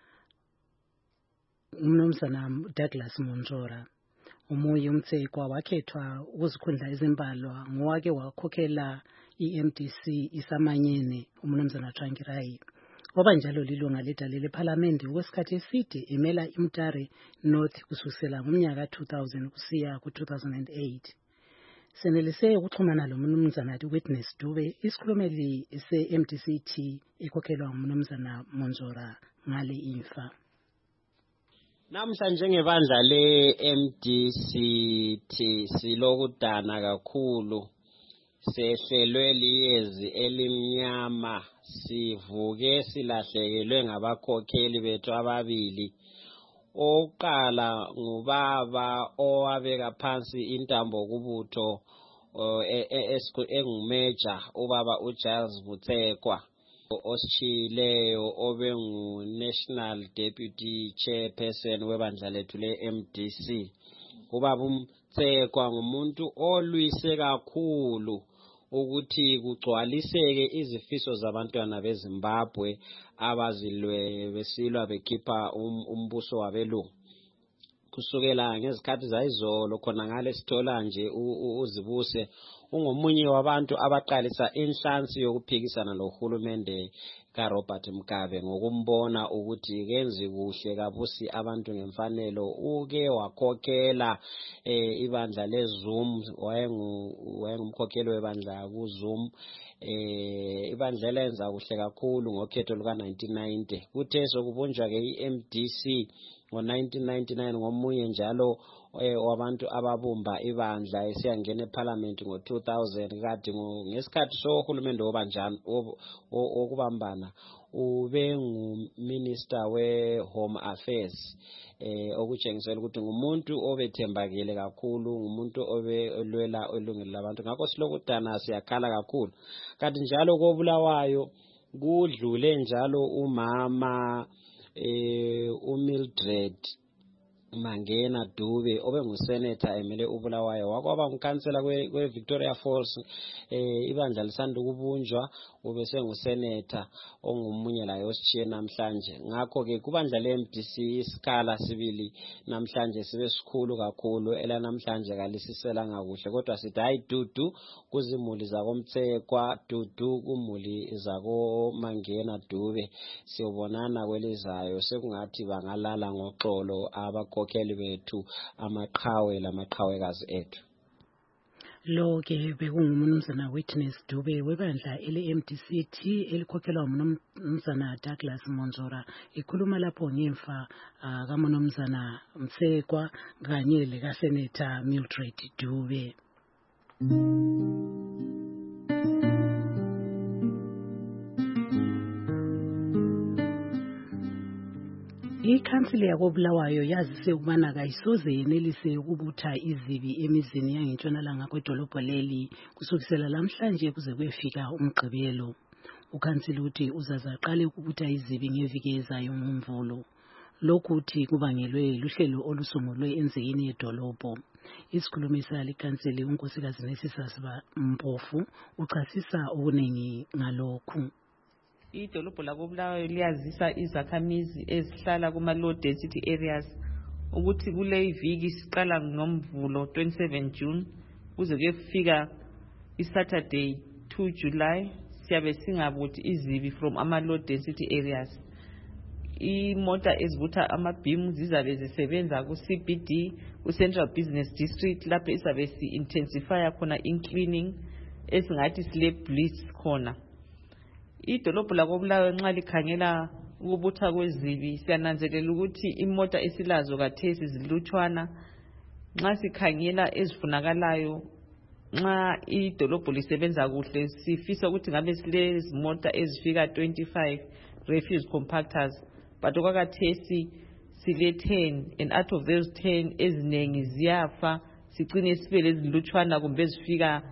Douglas Monjora. Umuyi uMtsekwa wakhethwa ukuzikhundla ezimbalwa ngowake wakhokhela i-MDC isamanyene uMnumzana Tsvangirai. Waba njalo lilunga ledale lePhalamende okwesikhathi eside emela iMutare North kusukela ngomnyaka 2000 kusiya ku-2008. Senelise ukuxhumana loMnumzana Witness Dube, isikhulumeli se-MDC-T ekhokhelwa uMnumzana Monjora ngale imfa. Namhlanje ngebandla le-MDC-T silokudana kakhulu, sehlelwe liyezi elimnyama, sivuke silahlekelwe ngabakhokheli bethu ababili. Oqala ngubaba owabeka phansi intambo kubutho engumeja ubaba uGiles Mutsekwa, oshileyo obengu National Deputy Chairperson webandla lethu le-MDC. Ubaba Mutsekwa ngumuntu olwise kakhulu ukuthi kugcwaliseke izifiso zabantwana beZimbabwe abazilwe besilwa bekhipha umbuso wabelungu. Kusukela ngezikhathi zayizolo khona ngale sithola nje uzibuse ungomunye wabantu abaqalisa inhlansi yokuphikisana lohulumende kaRobert Mugabe ngokumbona ukuthi kenzi kuhle kabusi abantu ngemfanelo. Uke wakhokhela ibandla leZoom, wayengumkhokheli webandla kuZoom. Ibandla lenza kuhle kakhulu ngokhetho luka-1990. Kuthe sokubunjwa ke i-MDC ngo-1999 ngomunye njalo wabantu ababumba ibandla esiyangena eParliament ngo-2000. Kade ngesikhathi sohulumende wobanjana okubambana ube nguminister we-Home Affairs, okutshengisela ukuthi ngumuntu obethembakele kakhulu, ngumuntu obelwela ilungelo labantu. Ngakho silokudana siyakhala kakhulu. Kanti njalo koBulawayo kudlule njalo umama uMildred Mangena Dube obengusenator emele uBulawayo wakwaba ngikansela kwe Victoria Falls ibandla lisanda ukubunjwa ubese ngusenator ongumunye la yositshiye namhlanje. Ngakho ke kubandla leMDC isikala sibili namhlanje sibe sikhulu kakhulu ela namhlanje kalisisela ngakuhle kodwa sithi hayi Dudu kuzimuli zakoMtsekwa Dudu kumuli zako Mangena Dube siyobonana kwelizayo sekungathi bangalala ngoxolo abakhokheli bethu amaqhawe lamaqhawekazi ethu. Lo ke bekungumnumzana Witness Dube webandla ele-MDCT elikhokhelwa umnumzana Douglas Monzora ikhuluma lapho ngemfa kaMnumzana Mtsekwa kanye lekaSenator Mildred Dube. Ikhansili yakoBulawayo yazise ukubana kayisoze yenelise ukubutha izibi emizini yangentshonalanga kwedolobho leli kusukisela lamhlanje kuze kuyefika umgqibelo. Ukhansili uthi uzazaqale ukubutha izibi ngeviki ezayo ngoMvulo. Lokhu uthi kubangelwe luhlelo olusungulwe enzikini yedolobho. Isikhulumi salikhansili unkosikazi Nesisasiba Mpofu uchasisa okuningi ngalokhu. Idolobho lakoBulawayo liyazisa izakhamizi ezihlala kuma low density areas ukuthi kule iviki siqala ngoMvulo 27 June kuze kuyefika iSaturday 2 July siyabe singabuthi izibi from ama low density areas. Imota ezibutha amabhimu zizabe zisebenza ku CBD ku Central Business District lapho izabe si-intensify khona in-cleaning esingathi sile blitz khona. Idolobho lakoBulawayo nxa likhangela ukubutha kwezibi siyananzelela ukuthi imota esilazo kathesi zilutshwana. Nxa sikhangela ezifunakalayo nxa idolobho lisebenza kuhle sifisa ukuthi ngabe silezimota ezifika 25 refuse compactors but okwakathesi sile 10 and out of those 10 ezinengi ziyafa sicine sibe lezilutshwana kumbe zifika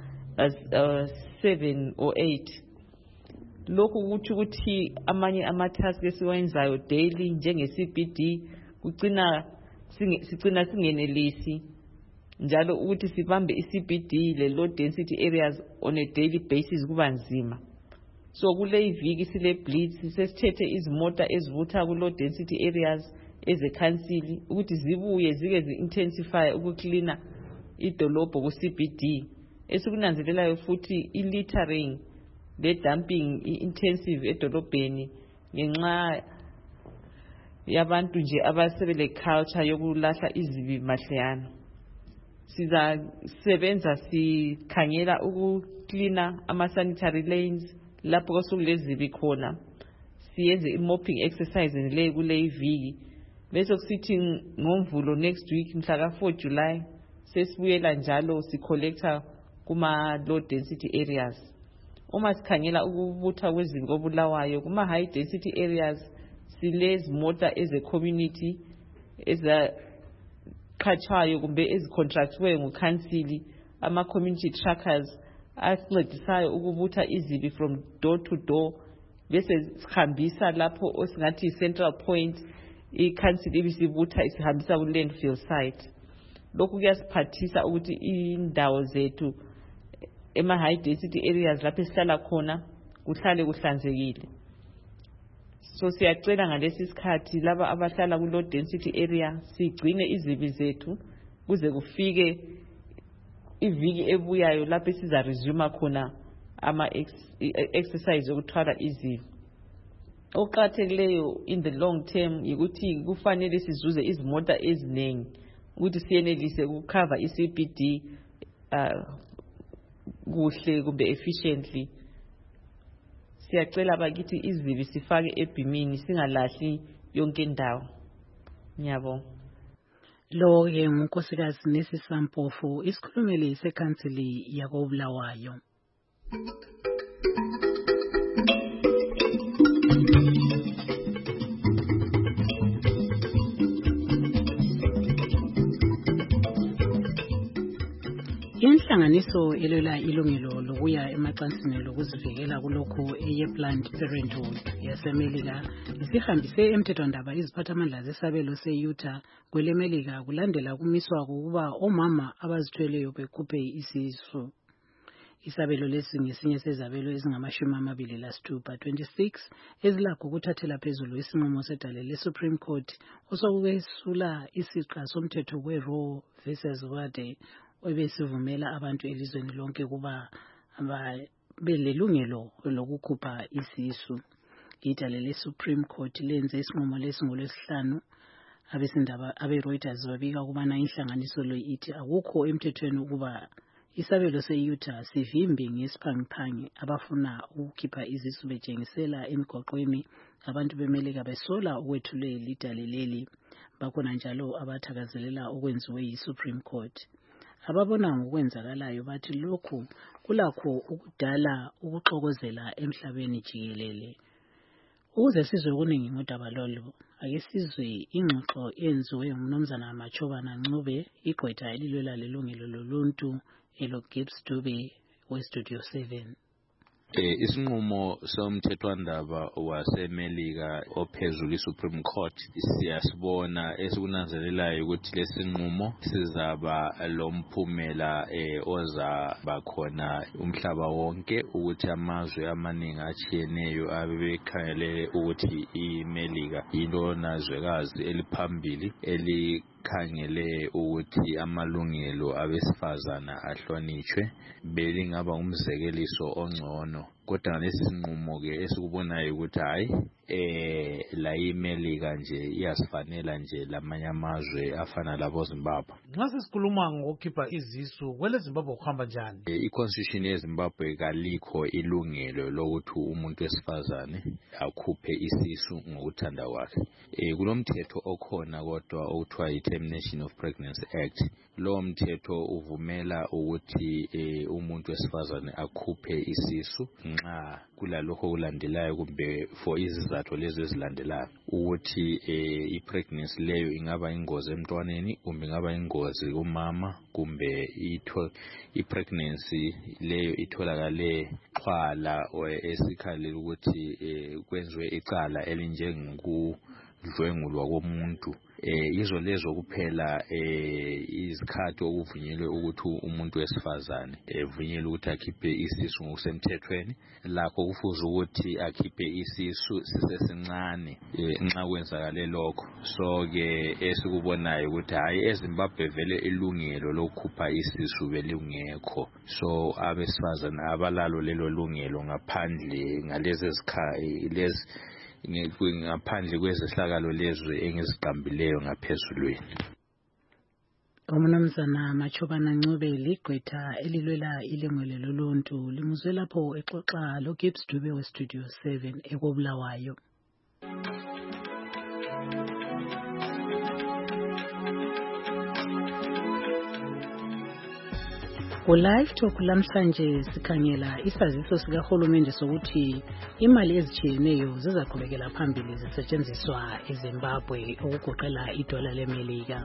7 or 8. Lokhu kuthi ukuthi amanye ama-task esiwenzayo daily njenge-CBD sicina singenelisi njalo ukuthi sibambe i-CBD le-low density areas on a daily basis kuba nzima. So kule iviki sile blitz sesithethe izimota ezivutha ku-low density areas ezekhansili ukuthi zibuye zike zi-intensify ukuklina idolobho ku-CBD. Esikunanzelelayo futhi i-littering le dumping intensive edolobheni ngenxa yabantu nje abasebele culture yokulahla izibi mahleyana. Sizasebenza sikhangela ukuklina ama-sanitary lanes lapho kosukulezibi khona siyenze i-mopping exercise le kule iviki bese kusithi ngoMvulo next week mhla ka4 July sesibuyela njalo sicollector kuma low density areas. Uma sikhangela ukubutha kwezibi koBulawayo kuma high density areas silezimota eze-community ezaqhatshwayo kumbe ezicontractwe ngukhansili ama-community trackers asincedisayo ukubutha izibi from door to door bese sihambisa lapho osingathi central point ikhansili ibisibutha isihambisa ku landfill site. Lokhu kuyasiphathisa ukuthi indawo zethu ema high density areas lapho esihlala khona kuhlale kuhlanzekile. So siyacela ngalesi sikhathi laba abahlala ku low density area sigcine izibi zethu kuze kufike iviki ebuyayo lapho siza resume khona ama exercise yokuthwala izibi. Okuqakathekileyo in the long term ukuthi kufanele sizuze izimota eziningi ukuthi siyenelise ukucover iCBD kuhle kumbe efficiently. Siyacela bakithi izibi sifake ebhimini singalahli yonke indawo. Ngiyabonga. Lo ke ngunkosikazi Nesisa Mpofu isikhulumeli sekhansili yakoBulawayo. Inhlanganiso elwela ilungelo lokuya emacansini lokuzivikela kulokhu eye-Planned Parenthood yaseMelika isihambise emthethwandaba iziphathamandla zesabelo se-Utah kweleMelika kulandela kumiswa kokuba omama abazithweleyo bekhuphe isisu. Isabelo lesi ngesinye sezabelo ezingama-26 ezilakho ukuthathela phezulu isinqumo sedale le-Supreme Court osokwesula isiqa somthetho we-Roe vs. Wade obesivumela abantu elizweni lonke kuba belelungelo lokukhupha isisu. Idale le-Supreme Court lenze isinqumo lesi ngolwesihlanu. Abesindaba abe-Reuters babika ukubana inhlanganiso lo ithi akukho emthethweni ukuba isabelo se-Utah sivimbe ngesiphangiphangi abafuna ukukhipha izisu betshengisela emigoqweni abantu bemelika besola ukwethulwe lidale leli. Bakhona njalo abathakazelela okwenziwe yi-Supreme Court. Ababona ngokwenzakalayo bathi lokhu kulakho ukudala ukuxokozela emhlabeni jikelele. Ukuze sizwe okuningi ngodaba lolu, ake sizwe ingxoxo eyenziwe ngumnumzana Machobana Ncube, igqwetha elilwela lelungelo loluntu elo-Gibbs Dube we-Studio 7. Isinqumo somthethwandaba waseMelika ophezulu iSupreme Court siyasibona esikunanzelelayo ukuthi lesinqumo sizaba lomphumela ozaba khona umhlaba wonke ukuthi amazwe amaningi atshiyeneyo abebekhangele ukuthi iMelika yilona zwekazi eliphambili khangele ukuthi amalungelo abesifazana ahlonitshwe belingaba umzekeliso ongcono. Kodwa ngalesi sinqumo ke esikubonayo ukuthi hayi la iMelika nje iyasifanela nje lamanye amazwe afana labo Zimbabwe. Nxa sesikhuluma ngokukhipha izisu kwele Zimbabwe kuhamba njani? I-Constitution yeZimbabwe kalikho ilungelo lokuthi umuntu wesifazane akhuphe isisu ngokuthanda kwakhe. Kulomthetho okhona kodwa okuthiwa yi-Termination of Pregnancy Act. Lo mthetho uvumela ukuthi umuntu wesifazane akhuphe isisu nxa kulalokho kulandelayo kumbe for izizathu lezi ezilandelayo ukuthi i-pregnancy leyo ingaba ingozi emntwaneni kumbe ingaba ingozi kumama kumbe i-pregnancy leyo itholakale xhwala esikhalela ukuthi kwenziwe icala elinjengokudlwengulwa komuntu. Izo lezo kuphela izikhathi okuvunyelwe ukuthi umuntu wesifazane evunyelwe ukuthi akhiphe isisu ngokusemthethweni. Lakho kufuze ukuthi akhiphe isisu sisesincane nxa kwenzakale lokho. So ke esikubonayo ukuthi hayi eZimbabwe vele ilungelo lokukhupha isisu belingekho. So abesifazane abalalo lelo lungelo ngaphandle ngalezi lezi ngaphandle kwezehlakalo lezwe engiziqambileyo ngaphezulweni. Umnumzana Machobana Ncube ligqwetha elilwela ilungelo loluntu limuzwe lapho exoxa lo-Gibbs Dube we-Studio 7 ekobulawayo. Ku-Live Talk lamhlanje sikhangela isaziso sikahulumende sokuthi imali ezitshiyeneyo zizaqhubekela phambili zisetshenziswa eZimbabwe ukugoqela idola leMelika.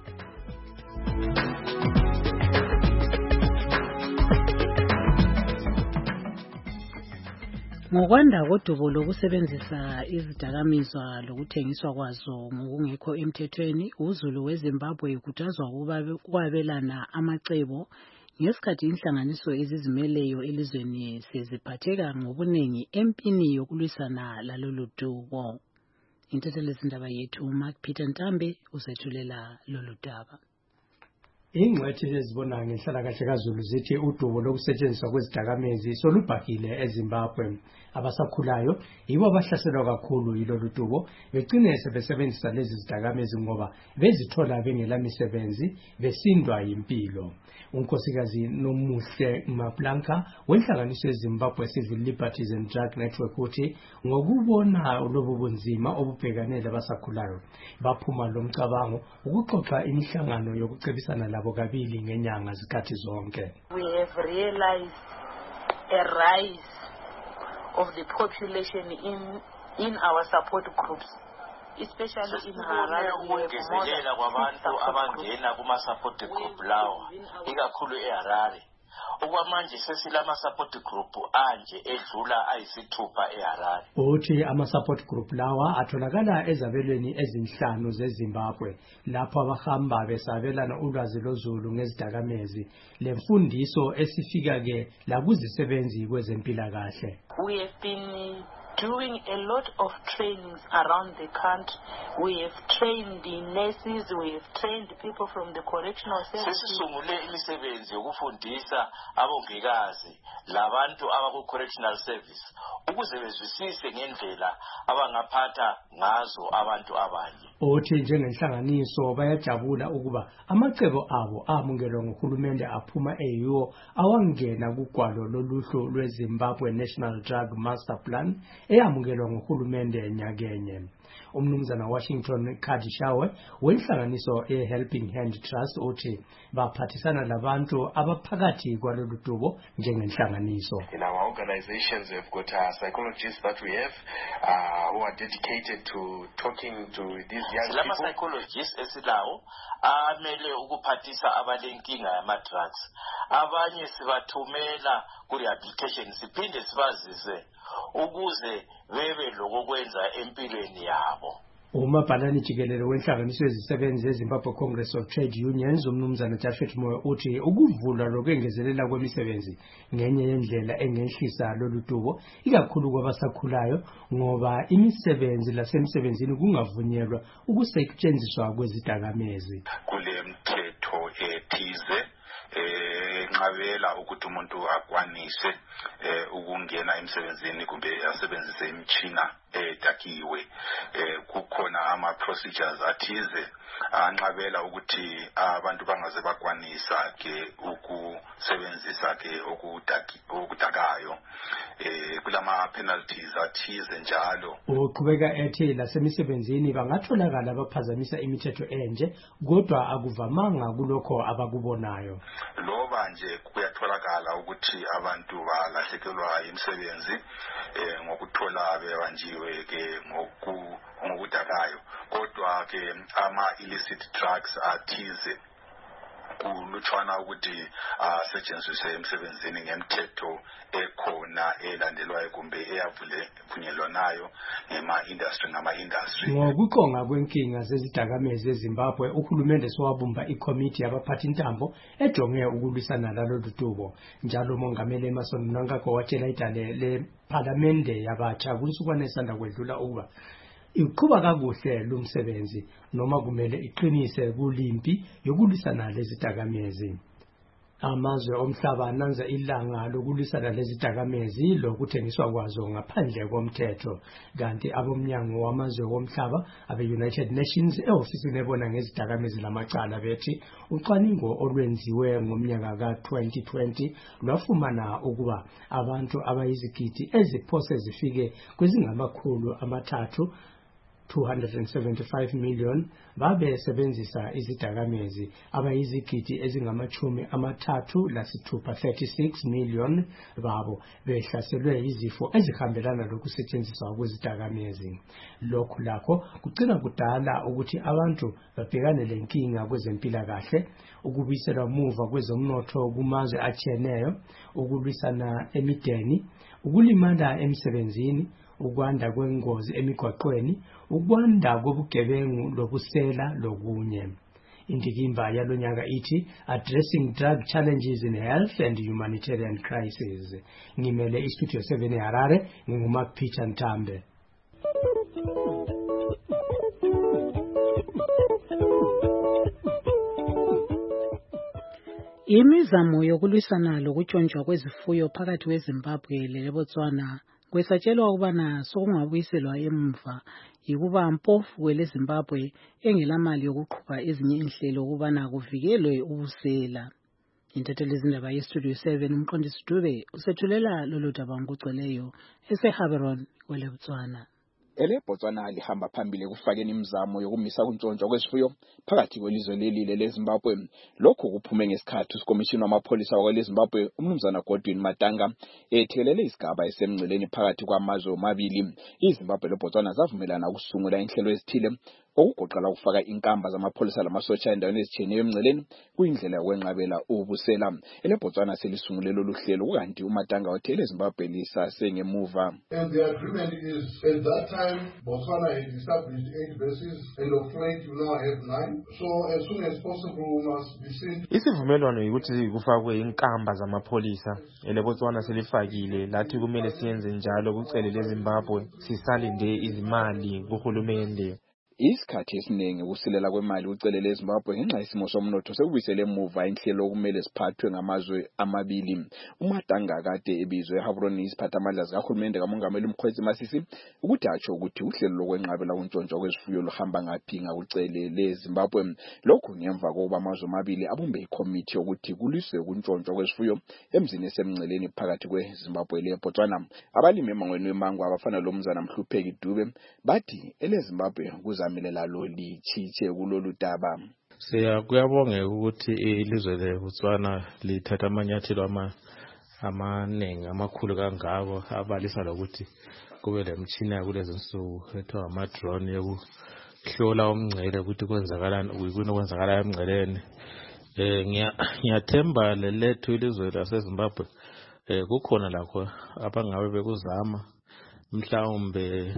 Ngokwanda kodubo lokusebenzisa izidakamizwa lokuthengiswa kwazo ngokungekho emthethweni, uZulu weZimbabwe kujazwa ukwabelana amacebo ngesikhathi inhlanganiso ezizimeleyo elizweni seziphatheka ngobuningi empini yokulwisana lalolu dubo. Intethelezindaba yethu Mark Peter Ntambe usethulela lolu daba. Ingcwethi ezibona ngenhlalakahle kaZulu zithi udubo lokusetshenziswa kwezidakamizwa solubhahile eZimbabwe. Abasakhulayo yibo abahlaselwa kakhulu yilolu dubo, begcine sebesebenzisa lezi zidakamizwa ngoba bezithola bengela misebenzi, besindwa yimpilo. Unkosikazi Nomuhle Maplanka wenhlanganiso yeZimbabwe Civil Liberties and Drug Network uthi ngokubona lobu bunzima obubhekanele abasakhulayo baphuma lomcabango ukuxoxa imihlangano yokucebisana labo kabili ngenyanga zikhathi zonke. We have realized a rise of the population in our support groups especially in Harare. Ukungezelela kwabantu abangena kuma-support group lawa ikakhulu eHarare. Okwamanje sesilama support group anje edlula ayisithupha eHarare. Uthi ama-support group lawa atholakala ezabelweni ezinhlanu zeZimbabwe lapho abahamba besabelana ulwazi lozulu ngezidakamezi lemfundiso esifika-ke lakuzisebenzi kwezempilakahle. We have been doing a lot of trainings around the country. We have trained the nurses, we have trained people from the correctional services. Sesisungule imisebenzi yokufundisa abongikazi labantu abaku correctional service ukuze bezwisise ngendlela abangaphatha ngazo abantu abanye. Uthi njengenhlanganiso bayajabula ukuba amacebo abo amungelwa nguhulumende aphuma eyiwo awangena kugwalo loluhlu lweZimbabwe National Drug Master Plan eyamukelwa nguhulumende nyakenye. Umnumzana Washington Kadishawe wenhlanganiso Helping Hand Trust uthi baphathisana labantu abaphakathi kwalolu dubo njengenhlanganiso. In our organizations we've got psychologists that we have who are dedicated to talking to these young people. Lama psychologists esilawo amele ukuphathisa abalenkinga yama-drugs. Abanye sibathumela ku-rehabilitation siphinde sibazise ukuze bebe lokokwenza empilweni yabo. Umabhalani jikelele wenhlanganiso yezisebenzi zeZimbabwe Congress of Trade Unions umnumzana Jafet Moyo uthi ukuvulwa lokwengezelela kwemisebenzi ngenye yendlela engehlisa lolu dubo ikakhulu kwabasakhulayo ngoba imisebenzi lasemsebenzini kungavunyelwa ukusetshenziswa kwezidakamezi. Kule mthetho ethize enqabela ukuthi umuntu akwanise ukungena emsebenzini kumbe asebenzise imtshina edakiwe. Kukhona ama procedures athize anqabela ukuthi abantu bangaze bakwanisa ke ukusebenzisa ke okudakayo. Kulama penalties athize njalo. Uqhubeka ethi lasemisebenzini bangatholakala abaphazamisa imithetho enje kodwa akuvamanga kulokho abakubonayo. Loba nje kuyatholakala ukuthi abantu balahlekelwa imisebenzi ngokuthola bebanjiwe ke ngokudakayo kodwa ke ama illicit drugs athize kulutshwana ukuthi asetshenziswe emsebenzini ngemthetho ekhona elandelwayo kumbe eyavunyelwanayo ngama-industry. Ngokuqonga kwenkinga zezidakamezi eZimbabwe uhulumende sowabumba ikomiti yabaphathi intambo ejonge ukulwisana lalolu dubo. Njalo umongameli Emmerson Mnangagwa watshela idale lePhalamende yabatsha kulisukwana esanda kwedlula ukuba iqhuba kakuhle lumsebenzi noma kumele iqinise kulimpi yokulwisana lezidakamezi. Amazwe omhlaba ananza ilanga lokulwisana lezidakamezi lokuthengiswa kwazo ngaphandle komthetho kanti abomnyango wamazwe womhlaba abe-United Nations ehofisini ebona ngezidakamezi lamacala bethi ucwaningo olwenziwe ngomnyaka ka-2020 lwafumana ukuba abantu abayizigidi eziphose zifike kwezingamakhulu amathathu 275 million babesebenzisa izidakamezi abayizigidi ezingamachumi amathathu lasithupha 36 million babo behlaselwe izifo ezihambelana lokusetshenziswa kwezidakamezi. Lokhu lakho kugcina kudala ukuthi abantu babhekane lenkinga kwezempilakahle, ukubiselwa muva kwezomnotho kumazwe atshiyeneyo, ukulwisana emideni, ukulimala emsebenzini, ukwanda kwengozi emigwaqweni, ukwanda kobugebengu lobusela lokunye. Indikimba yalonyaka ithi Addressing Drug Challenges in Health and Humanitarian Crisis. Ngimele istudio 7 eHarare ngingumapitha Ntambe. Imizamo yokulwisana lokutshontshwa kwezifuyo phakathi kweZimbabwe leBotswana kwesatshelwa ukubana sokungabuyiselwa emva yikuba mpofu kweleZimbabwe engelamali yokuqhuba ezinye inhlelo ukubana kuvikelwe ubusela. Intatheli zindaba yestudio 7 umqondisi Dube usethulela lolu daba ngokugcweleyo eseHaberon kweleBotswana. eleBotswana lihamba phambili kufakeni imizamo yokumisa kuntshontshwa kwezifuyo phakathi kwelizwe leli leZimbabwe. Lokho kuphume ngesikhathi uSikomishini wamapholisa wakweleZimbabwe uMnumzana Godwin Matanga ethelele isigaba esemngceleni phakathi kwamazwe omabili. iZimbabwe leBotswana zavumelana ukusungula inhlelo ezithile okugoqela ukufaka inkamba zamapholisa lamasotsha endaweni ezitshiyeneyo emngceleni kuyindlela yokwenqabela ubusela. eleBotswana selisungule lolu hlelo kukanti uMatanga uthe eleZimbabwe lisasengemuva. And the agreement is at that time Botswana had established 8 bases and of late you now have 9. So as soon as possible we must be seen. Isivumelwano ukuthi kufakwe inkamba zamapholisa eleBotswana selifakile lathi kumele siyenze njalo kucele leZimbabwe sisalinde izimali kuhulumende. Isikhathi esiningi ukusilela kwemali ucele leZimbabwe ngenxa yesimo somnotho sekubisele emuva inhlelo okumele siphathwe ngamazwe amabili. uMatanga kade ebizwe eHavroni isiphathamandla zikahulumende kamongameli uMkhwezi Masisi ukuthi atsho ukuthi uhlelo lokwenqabela kuntshontshwa kwezifuyo luhamba ngaphi ngakucele leZimbabwe. Lokhu ngemva kokuba amazwe amabili abumbe ikomiti yokuthi kuliswe kuntshontshwa kwezifuyo emzini esemngceleni phakathi kweZimbabwe leBotswana. Abalimi emangweni wemango abafana loMnumzana Mhlupheki Dube bathi eleZimbabwe kuzamilela lo lichiche kulolu daba. Kuyabongeka ukuthi ilizwe leBotswana lithatha amanyathelo amaningi amakhulu kangako abalisa lokuthi kube lemtshina kulezi nsuku ethiwa ama-drone yokuhlola umngcele ukuthi kwenzakalani ukuyini okwenzakala emngceleni. Ngiyathemba lethu ilizwe laseZimbabwe kukhona lakho abangabe bekuzama mhlawumbe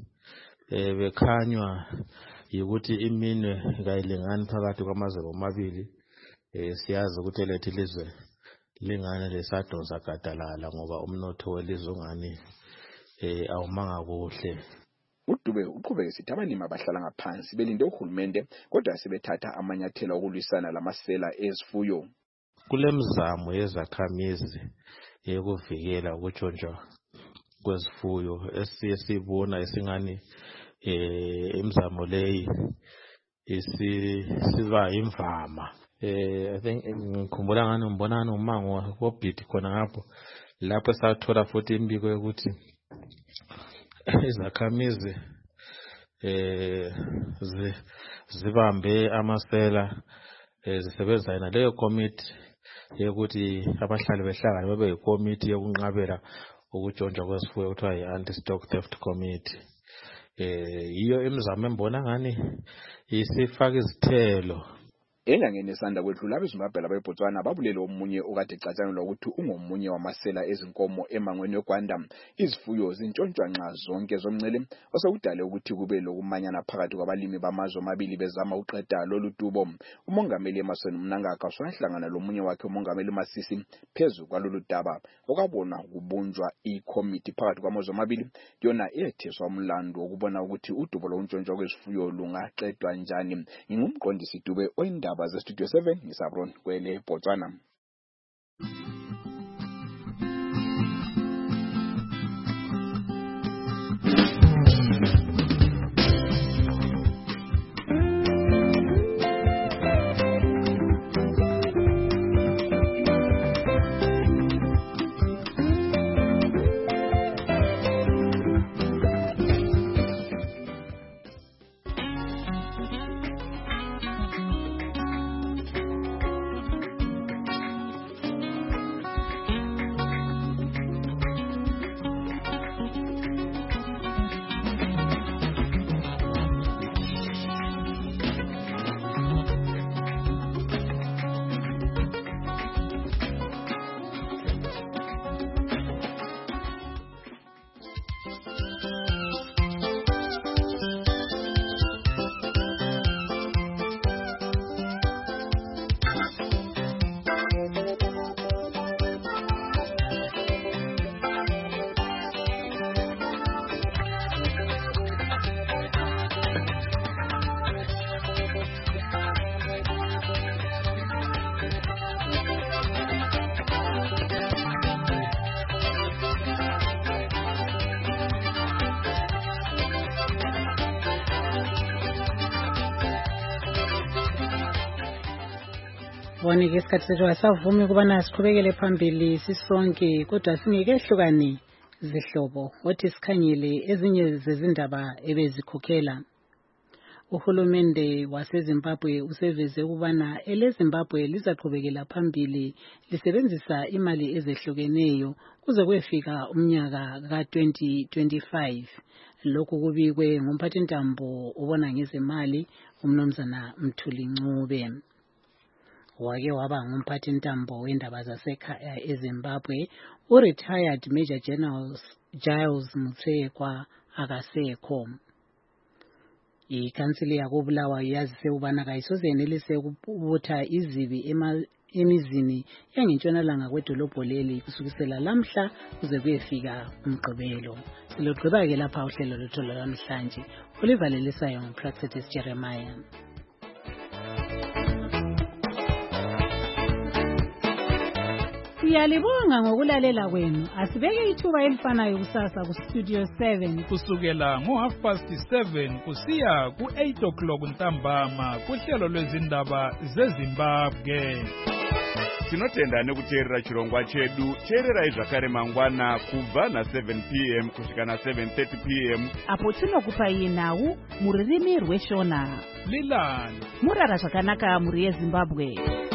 bekhanywa ukuthi iminwe kayilingani phakathi kwamazwe omabili. Siyazi ukuthi lethu ilizwe lingane lesadonsa gadalala ngoba umnotho welizwe ungani awumanga kuhle. uDube uqhubeke sithi abalimi abahlala ngaphansi belinde uhulumende kodwa sebethatha amanyathelo okulwisana lamasela ezifuyo. Kulemizamo yezakhamizi yokuvikela ukutshontsha kwezifuyo esiyibona esingani imizamo leyi isiba imvama. I think ngikhumbula ngani ngibonana umango wobhidi khona ngapho lapho sathola futhi imbiko yokuthi izakhamizi zibambe amasela zisebenza leyo committee yokuthi abahlali behlangane babe yikomiti yokunqabela ukutshontsha kwezifuyo kuthiwa yi-anti-stock theft committee. Yiyo imizamo embona ngani isifaka izithelo. Engangeni esanda kwedlula abeZimbabwe labeBotswana babulele omunye okade ecatshangelwa ukuthi ungomunye wamasela ezinkomo emangweni weGwanda. Izifuyo zintshontshwa nxa zonke zomngcele osekudale ukuthi kube lokumanyana phakathi kwabalimi bamazwe amabili bezama uqeda lolu dubo. uMongameli Emmerson Mnangagwa wahlangana lomunye wakhe uMongameli Masisi phezu kwalolu daba okwabona kubunjwa ikomiti phakathi kwamazwe amabili yona etheswa umlando ukubona ukuthi udubo lokuntshontsha kwezifuyo lungaqedwa njani. Ngingumqondisi Dube oyindaba Studio 7 ngisabron kwele Botswana. Wonke isikhathi sethu asavumi ukubana siqhubekele phambili sisonke kodwa singeke hlukane Zihlobo wathi sikhanyele ezinye zezindaba ebezikhokhela. Uhulumende waseZimbabwe useveze ukubana eleZimbabwe lizaqhubekela phambili lisebenzisa imali ezehlukeneyo kuze kuyefika umnyaka ka-2025. Lokhu kubikwe ngumphathintambo ubona ngezemali umnumzana Mthuli Ncube. Wake waba ngumphathintambo wendaba zasekhaya eZimbabwe. Retired Major General Giles Mutsekwa akasekho. Ikhansili yakobulawayo yazise ubana kayisoze yenelise ukubutha izibi emizini yangentshonalanga kwedolobho leli kusukisela lamhla kuze kuyefika umgqibelo. Silogqiba-ke lapha uhlelo lwethu lwanamhlanje. Oliver Lelisayo nguPractice Jeremiah. Siyalibonga ngokulalela kwenu. Asibeke ithuba elifanayo kusasa kuStudio 7 kusukela ngo7:30 kusiya ku8 ntambama kuhlelo lwezindaba zeZimbabwe. Tinotenda nekuteerera chirongwa chedu. Teererai zvakare mangwana kubva na7 p.m. kusvika na7:30 p.m. apo tinokupai nhau mururimi rweshona. Lilani murara zvakanaka muri yeZimbabwe.